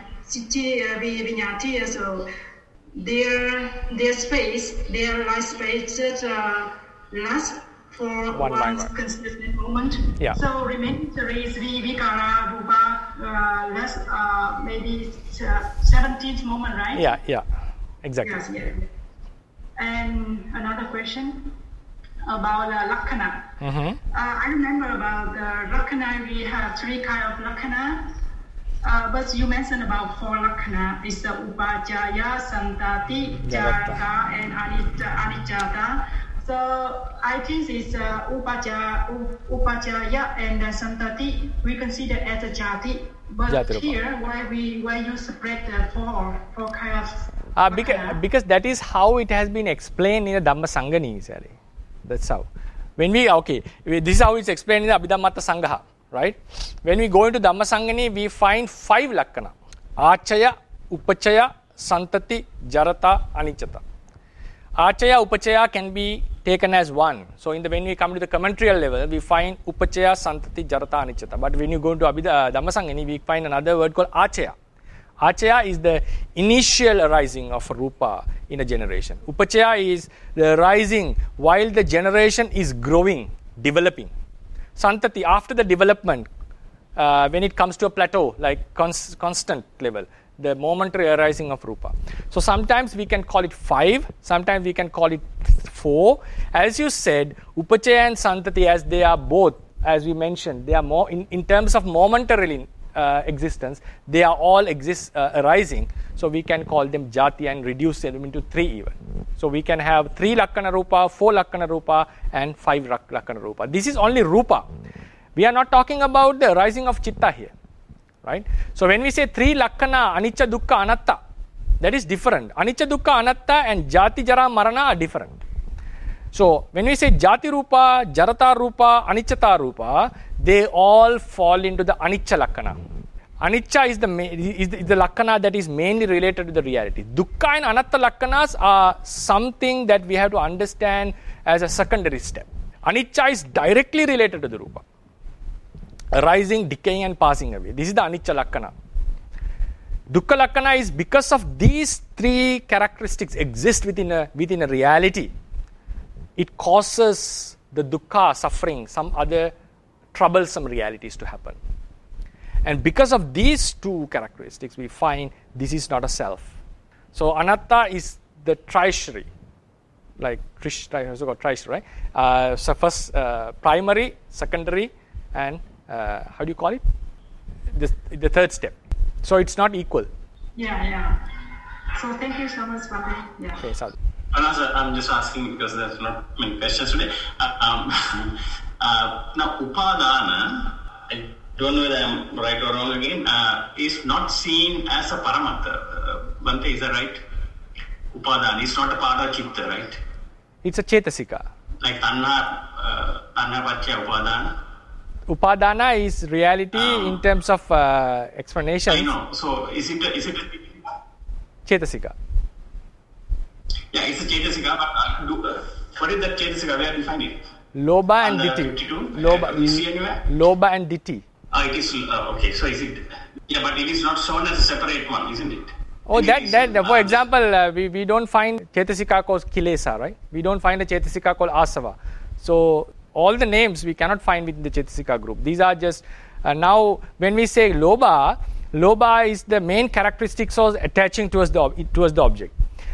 Viññatti. So their their space, their life space uh, lasts for one, one consistent moment. Yeah. So remaining three three Vikara Rupa uh, lasts uh, maybe uh, seventeenth moment, right? Yeah, yeah, exactly. Yes, yeah. And another question about uh, Lakkhana. Mm-hmm. Uh, I remember about the Lakkhana, we have three kind of Lakkhana. Uh, but you mentioned about four Lakkhana. It's the Upajjhaya, Santati, Jarata, and Anicca. So I think it's uh, Upajjhaya, Upajjhaya and uh, Santati we consider as a Jati. But Jati here, why we why you separate the four four kind of uh, because, because that is how it has been explained in the Dhammasangani. That's how. When we okay, this is how it's explained in the Abhidhammatta Sangha. Right? When we go into Dhammasangani, we find five Lakkhana. Achaya, Upachaya, Santati, Jarata, Aniccata. Achaya, Upachaya can be taken as one. So in the when we come to the commentarial level, we find Upachaya, Santati, Jarata, Aniccata. But when you go into Abhidha, Dhammasangani, we find another word called Achaya. Achaya is the initial arising of Rupa in a generation. Upachaya is the rising while the generation is growing, developing. Santati, after the development, uh, when it comes to a plateau, like cons- constant level, the momentary arising of Rupa. So sometimes we can call it five, sometimes we can call it four. As you said, Upachaya and Santati, as they are both, as we mentioned, they are more in, in terms of momentarily uh, existence, they are all exist uh, arising. So we can call them Jati and reduce them into three even. So we can have three Lakkhana Rupa, four Lakkhana Rupa, and five Lakkhana Rupa. This is only Rupa. We are not talking about the rising of Chitta here. Right? So when we say three Lakkhana, Anicca, Dukkha, Anatta, that is different. Anicca, Dukkha, Anatta and Jati, Jara, Marana are different. So when we say Jati Rupa, Jarata Rupa, Aniccata Rupa, they all fall into the Anicca Lakkhana. Anicca is the, is the is the Lakkhana that is mainly related to the reality. Dukkha and Anatta Lakkhanas are something that we have to understand as a secondary step. Anicca is directly related to the Rupa. Arising, decaying and passing away. This is the Anicca Lakkhana. Dukkha Lakkhana is because of these three characteristics exist within a, within a reality. It causes the dukkha, suffering, some other troublesome realities to happen. And because of these two characteristics, we find this is not a self. So anatta is the Trishri, like Trish, also called Trishri, right? Uh, so first, uh, primary, secondary, and uh, how do you call it? The, the third step. So it's not equal. Yeah, yeah. So thank you so much, Bobby. Yeah. Okay, Sadhu. I'm just asking because there's not many questions today. Uh, um, uh, now, Upadana, I don't know whether I'm right or wrong again, uh, is not seen as a Paramattha. Uh, Bhante, is that right? Upadana is not a part of Chitta, right? It's a Chetasika. Like Tanha, uh, Tanha Pachya Upadana. Upadana is reality um, in terms of uh, explanation. I know. So is it a, is it a Chetasika? Yeah, it's a Chetasika, but uh, do, uh, what is that Chetasika? Where do you find it? Loba and Ditti. Loba, uh, Loba and Ditti. Ah, it is, uh, okay, so is it, yeah, but it is not shown as a separate one, isn't it? Oh, it that, is, that, uh, for example, uh, we, we don't find Chetasika called Kilesa, right? We don't find a Chetasika called Asava. So, all the names we cannot find within the Chetasika group. These are just, uh, now, when we say Loba, Loba is the main characteristics of attaching towards the, towards the object.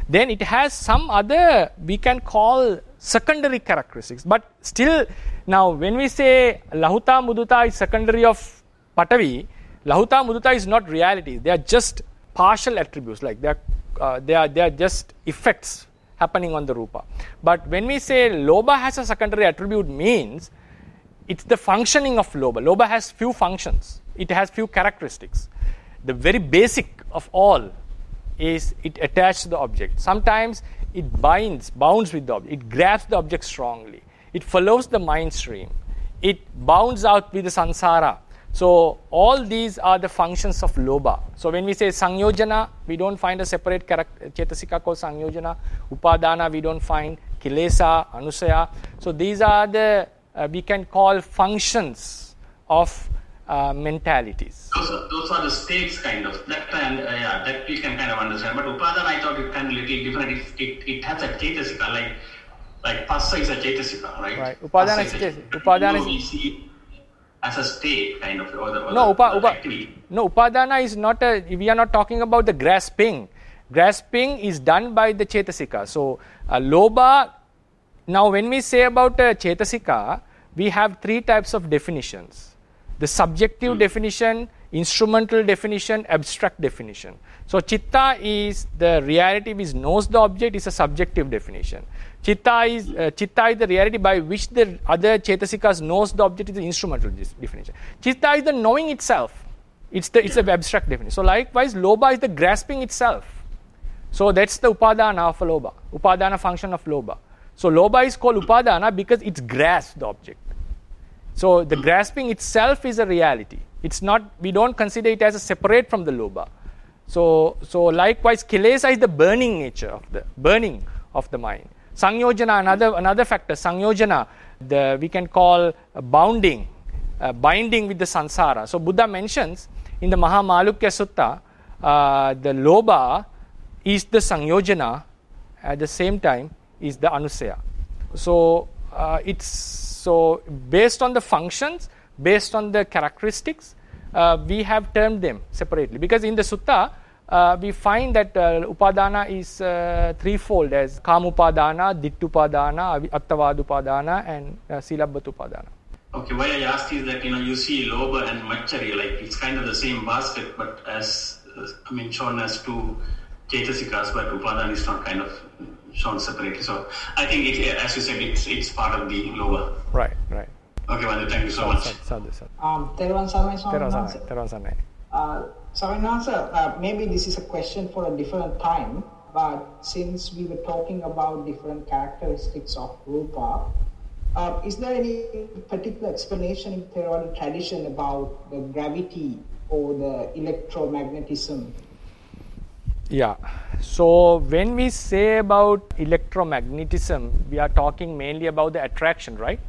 then it has some other, we can call secondary characteristics. But still, now when we say Lahuta Muduta is secondary of Patavi, Lahuta Muduta is not reality. They are just partial attributes, like they are, uh, they are, they are just effects happening on the Rupa. But when we say Lobha has a secondary attribute, means it's the functioning of Lobha. Lobha has few functions. It has few characteristics. The very basic of all is it attached to the object. Sometimes it binds, bounds with the object. It grabs the object strongly. It follows the mind stream. It bounds out with the samsara. So all these are the functions of Lobha. So when we say Sangyojana, we don't find a separate character, Chetasika called Sangyojana. Upadana, we don't find Kilesa, Anusaya. So these are the, uh, we can call functions of uh, mentalities. Those are, those are the states, kind of. That kind, uh, yeah, that we can kind of understand. But Upadana, I thought it kind of little different. It, it, it has a Chetasika, like like Passa is a Chetasika, right? Right. Upadana is a Upadana is as a state, kind of, or the, or no, the, upa, or the upa, activity. No, Upadana is not a, we are not talking about the grasping. Grasping is done by the Chetasika. So, uh, Lobha, now when we say about uh, Chetasika, we have three types of definitions. The subjective hmm. definition, instrumental definition, abstract definition. So, Chitta is the reality which knows the object, is a subjective definition. Chitta is, uh, Chitta is the reality by which the other Chetasikas knows the object, is the instrumental definition. Chitta is the knowing itself. It's the it's an abstract definition. So likewise, Lobha is the grasping itself. So that's the Upadana of Lobha. Upadana function of Lobha. So Lobha is called Upadana because it grasps the object. So the grasping itself is a reality. It's not, we don't consider it as a separate from the Lobha. So so likewise, Kilesa is the burning nature of the burning of the mind. Sangyojana, another another factor, Sangyojana, the we can call uh, bounding, uh, binding with the samsara. So Buddha mentions in the Mahamalukya Sutta, uh, the Lobha is the Sangyojana, at the same time is the Anusaya. So uh, it's so based on the functions, based on the characteristics, uh, we have termed them separately. Because in the Sutta, Uh, we find that uh, Upadana is uh, threefold as Kamupadana, Dittupadana, Attavadupadana, and uh, Silabhatupadana. Okay, why I asked is that, you know, you see Lobha and Machari, like it's kind of the same basket, but as, uh, I mean, shown as two Chetasikas, but Upadana is not kind of shown separately. So I think, it, as you said, it's it's part of the Lobha. Right, right. Okay, Vandu, thank you so much. Sadhu, sadhu. Um, Teruvan Saranai, Teruvan Saranai. Uh, Saranasa, uh, maybe this is a question for a different time, but since we were talking about different characteristics of Rupa, uh, is there any particular explanation in Theravada tradition about the gravity or the electromagnetism? Yeah. So when we say about electromagnetism, we are talking mainly about the attraction, right?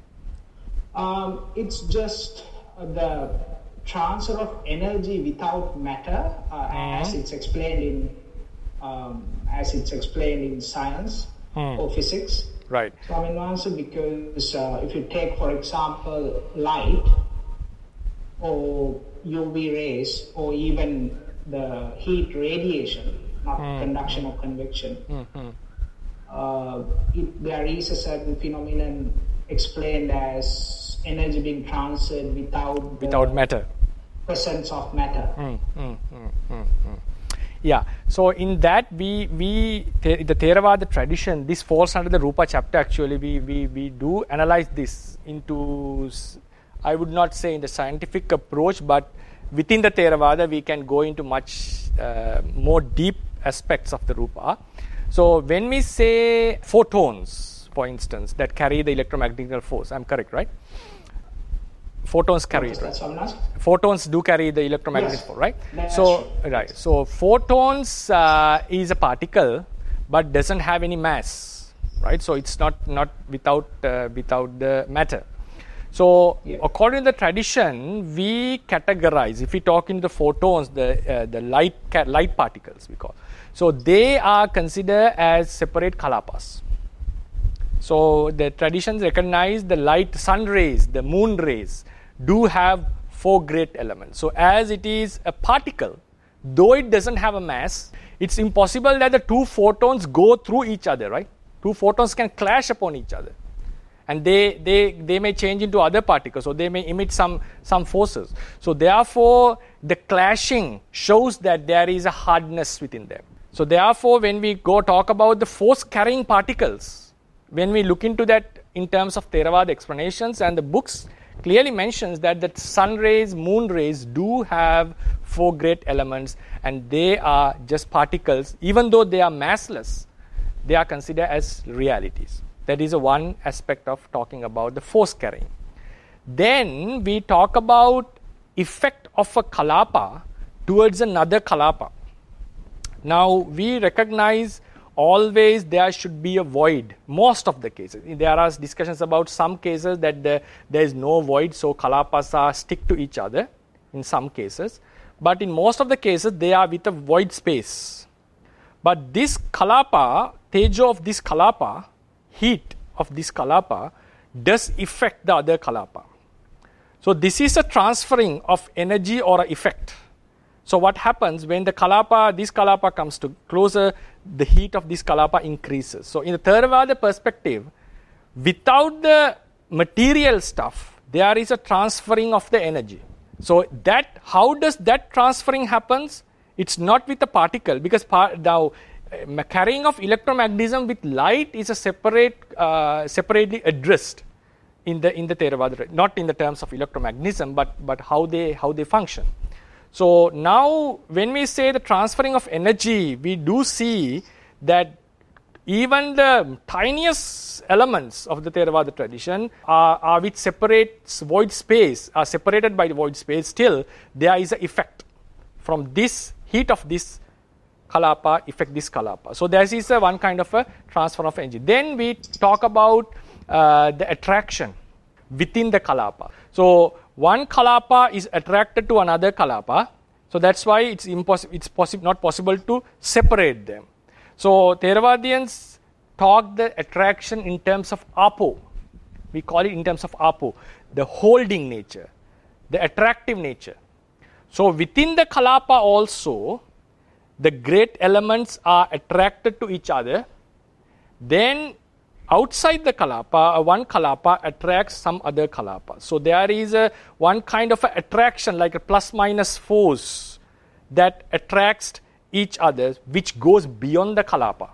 Um, it's just uh, the transfer of energy without matter, uh, mm. as it's explained in um, as it's explained in science mm. or physics. Right. So I mean, answer because uh, if you take, for example, light or U V rays or even the heat radiation, not mm. conduction or convection, mm-hmm. uh, it, there is a certain phenomenon explained as energy being transferred without without matter. Presence of matter. Mm, mm, mm, mm, mm. Yeah. So in that we we the Theravada tradition, this falls under the Rupa chapter. Actually, we we we do analyze this into, I would not say in the scientific approach, but within the Theravada we can go into much uh, more deep aspects of the Rupa. So when we say photons, for instance, that carry the electromagnetic force, I'm correct, right? Photons carry it, right? Photons do carry the electromagnetic yes. force, right? That's so, true. right. So, photons uh, is a particle, but doesn't have any mass, right? So, it's not not without uh, without the matter. So, yeah. according to the tradition, we categorize. If we talk in the photons, the uh, the light ca- light particles, we call. So, they are considered as separate kalapas. So, the traditions recognize the light, sun rays, the moon rays, do have four great elements. So, as it is a particle, though it doesn't have a mass, it's impossible that the two photons go through each other, right? Two photons can clash upon each other. And they, they, they may change into other particles, or they may emit some, some forces. So therefore, the clashing shows that there is a hardness within them. So therefore, when we go talk about the force-carrying particles, when we look into that in terms of Theravada explanations, and the books clearly mentions that the sun rays, moon rays do have four great elements, and they are just particles. Even though they are massless, they are considered as realities. That is a one aspect of talking about the force carrying. Then we talk about effect of a kalapa towards another kalapa. Now we recognize always there should be a void, most of the cases. There are discussions about some cases that the, there is no void, so kalapas are stick to each other in some cases. But in most of the cases, they are with a void space. But this kalapa, tejo of this kalapa, heat of this kalapa, does affect the other kalapa. So this is a transferring of energy or an effect. So what happens when the kalapa, this kalapa comes to closer, the heat of this kalapa increases. So in the Theravada perspective, without the material stuff, there is a transferring of the energy. So that, how does that transferring happens? It's not with a particle, because par, now uh, carrying of electromagnetism with light is a separate, uh, separately addressed in the in the Theravada, not in the terms of electromagnetism, but but how they how they function. So now, when we say the transferring of energy, we do see that even the tiniest elements of the Theravada tradition are, are with separate void space, are separated by the void space. Still, there is an effect from this heat of this kalapa, affect this kalapa. So there is a one kind of a transfer of energy. Then we talk about uh, the attraction within the kalapa. So one kalapa is attracted to another kalapa, so that's why it's impossible. It's possi- not possible to separate them. So Theravadians talk the attraction in terms of apo. We call it in terms of apo, the holding nature, the attractive nature. So within the kalapa also, the great elements are attracted to each other. Then outside the kalapa, one kalapa attracts some other kalapa. So there is a one kind of a attraction, like a plus minus force that attracts each other, which goes beyond the kalapa.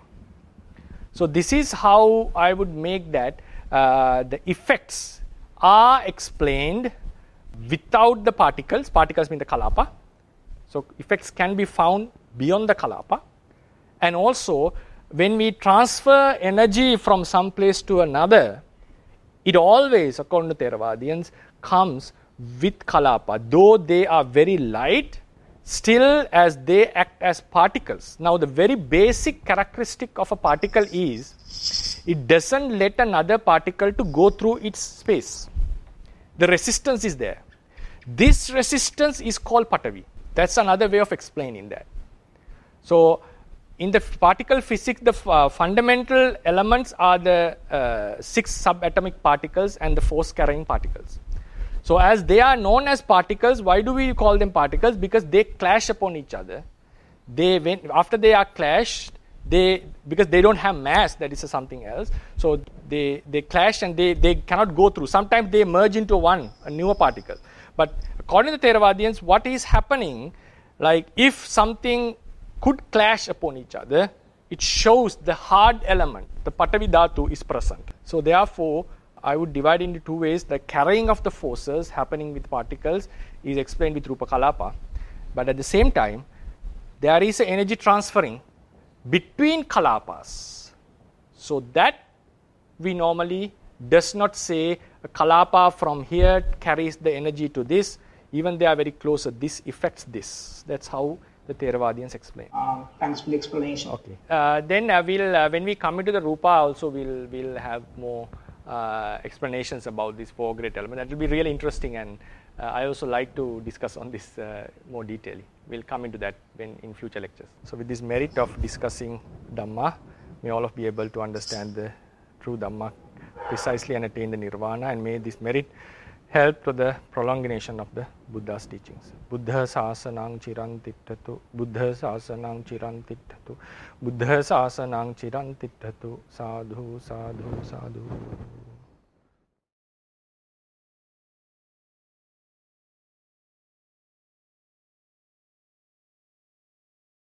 So this is how I would make that uh, the effects are explained without the particles. Particles mean the kalapa. So effects can be found beyond the kalapa. And also, when we transfer energy from some place to another, it always, according to Theravadians, comes with kalapa. Though they are very light, still as they act as particles. Now, the very basic characteristic of a particle is, it doesn't let another particle to go through its space. The resistance is there. This resistance is called Patavi. That's another way of explaining that. So, in the particle physics, the uh, fundamental elements are the uh, six subatomic particles and the force-carrying particles. So, as they are known as particles, why do we call them particles? Because they clash upon each other. They, when, after they are clashed, they because they don't have mass, that is something else. So, they, they clash and they, they cannot go through. Sometimes they merge into one, a newer particle. But according to Theravadians, what is happening, like if something could clash upon each other, it shows the hard element, the Patavi Dhatu, is present. So therefore, I would divide into two ways. The carrying of the forces happening with particles is explained with Rupa Kalapa. But at the same time, there is an energy transferring between Kalapas. So that we normally does not say a Kalapa from here carries the energy to this. Even they are very close, this affects this. That's how the Theravadians explain. Uh, thanks for the explanation. Okay. Uh, then uh, we'll uh, when we come into the Rupa also, we'll we'll have more uh, explanations about these four great elements. That will be really interesting, and uh, I also like to discuss on this uh, more detailedly. We'll come into that when in future lectures. So with this merit of discussing Dhamma, may all of be able to understand the true Dhamma precisely and attain the Nirvana, and may this merit help to the prolongation of the Buddha's teachings. Buddha sasanang chirantittatu, Buddha sasanang chirantittatu, Buddha sasanang chirantittatu, sadhu, sadhu, sadhu.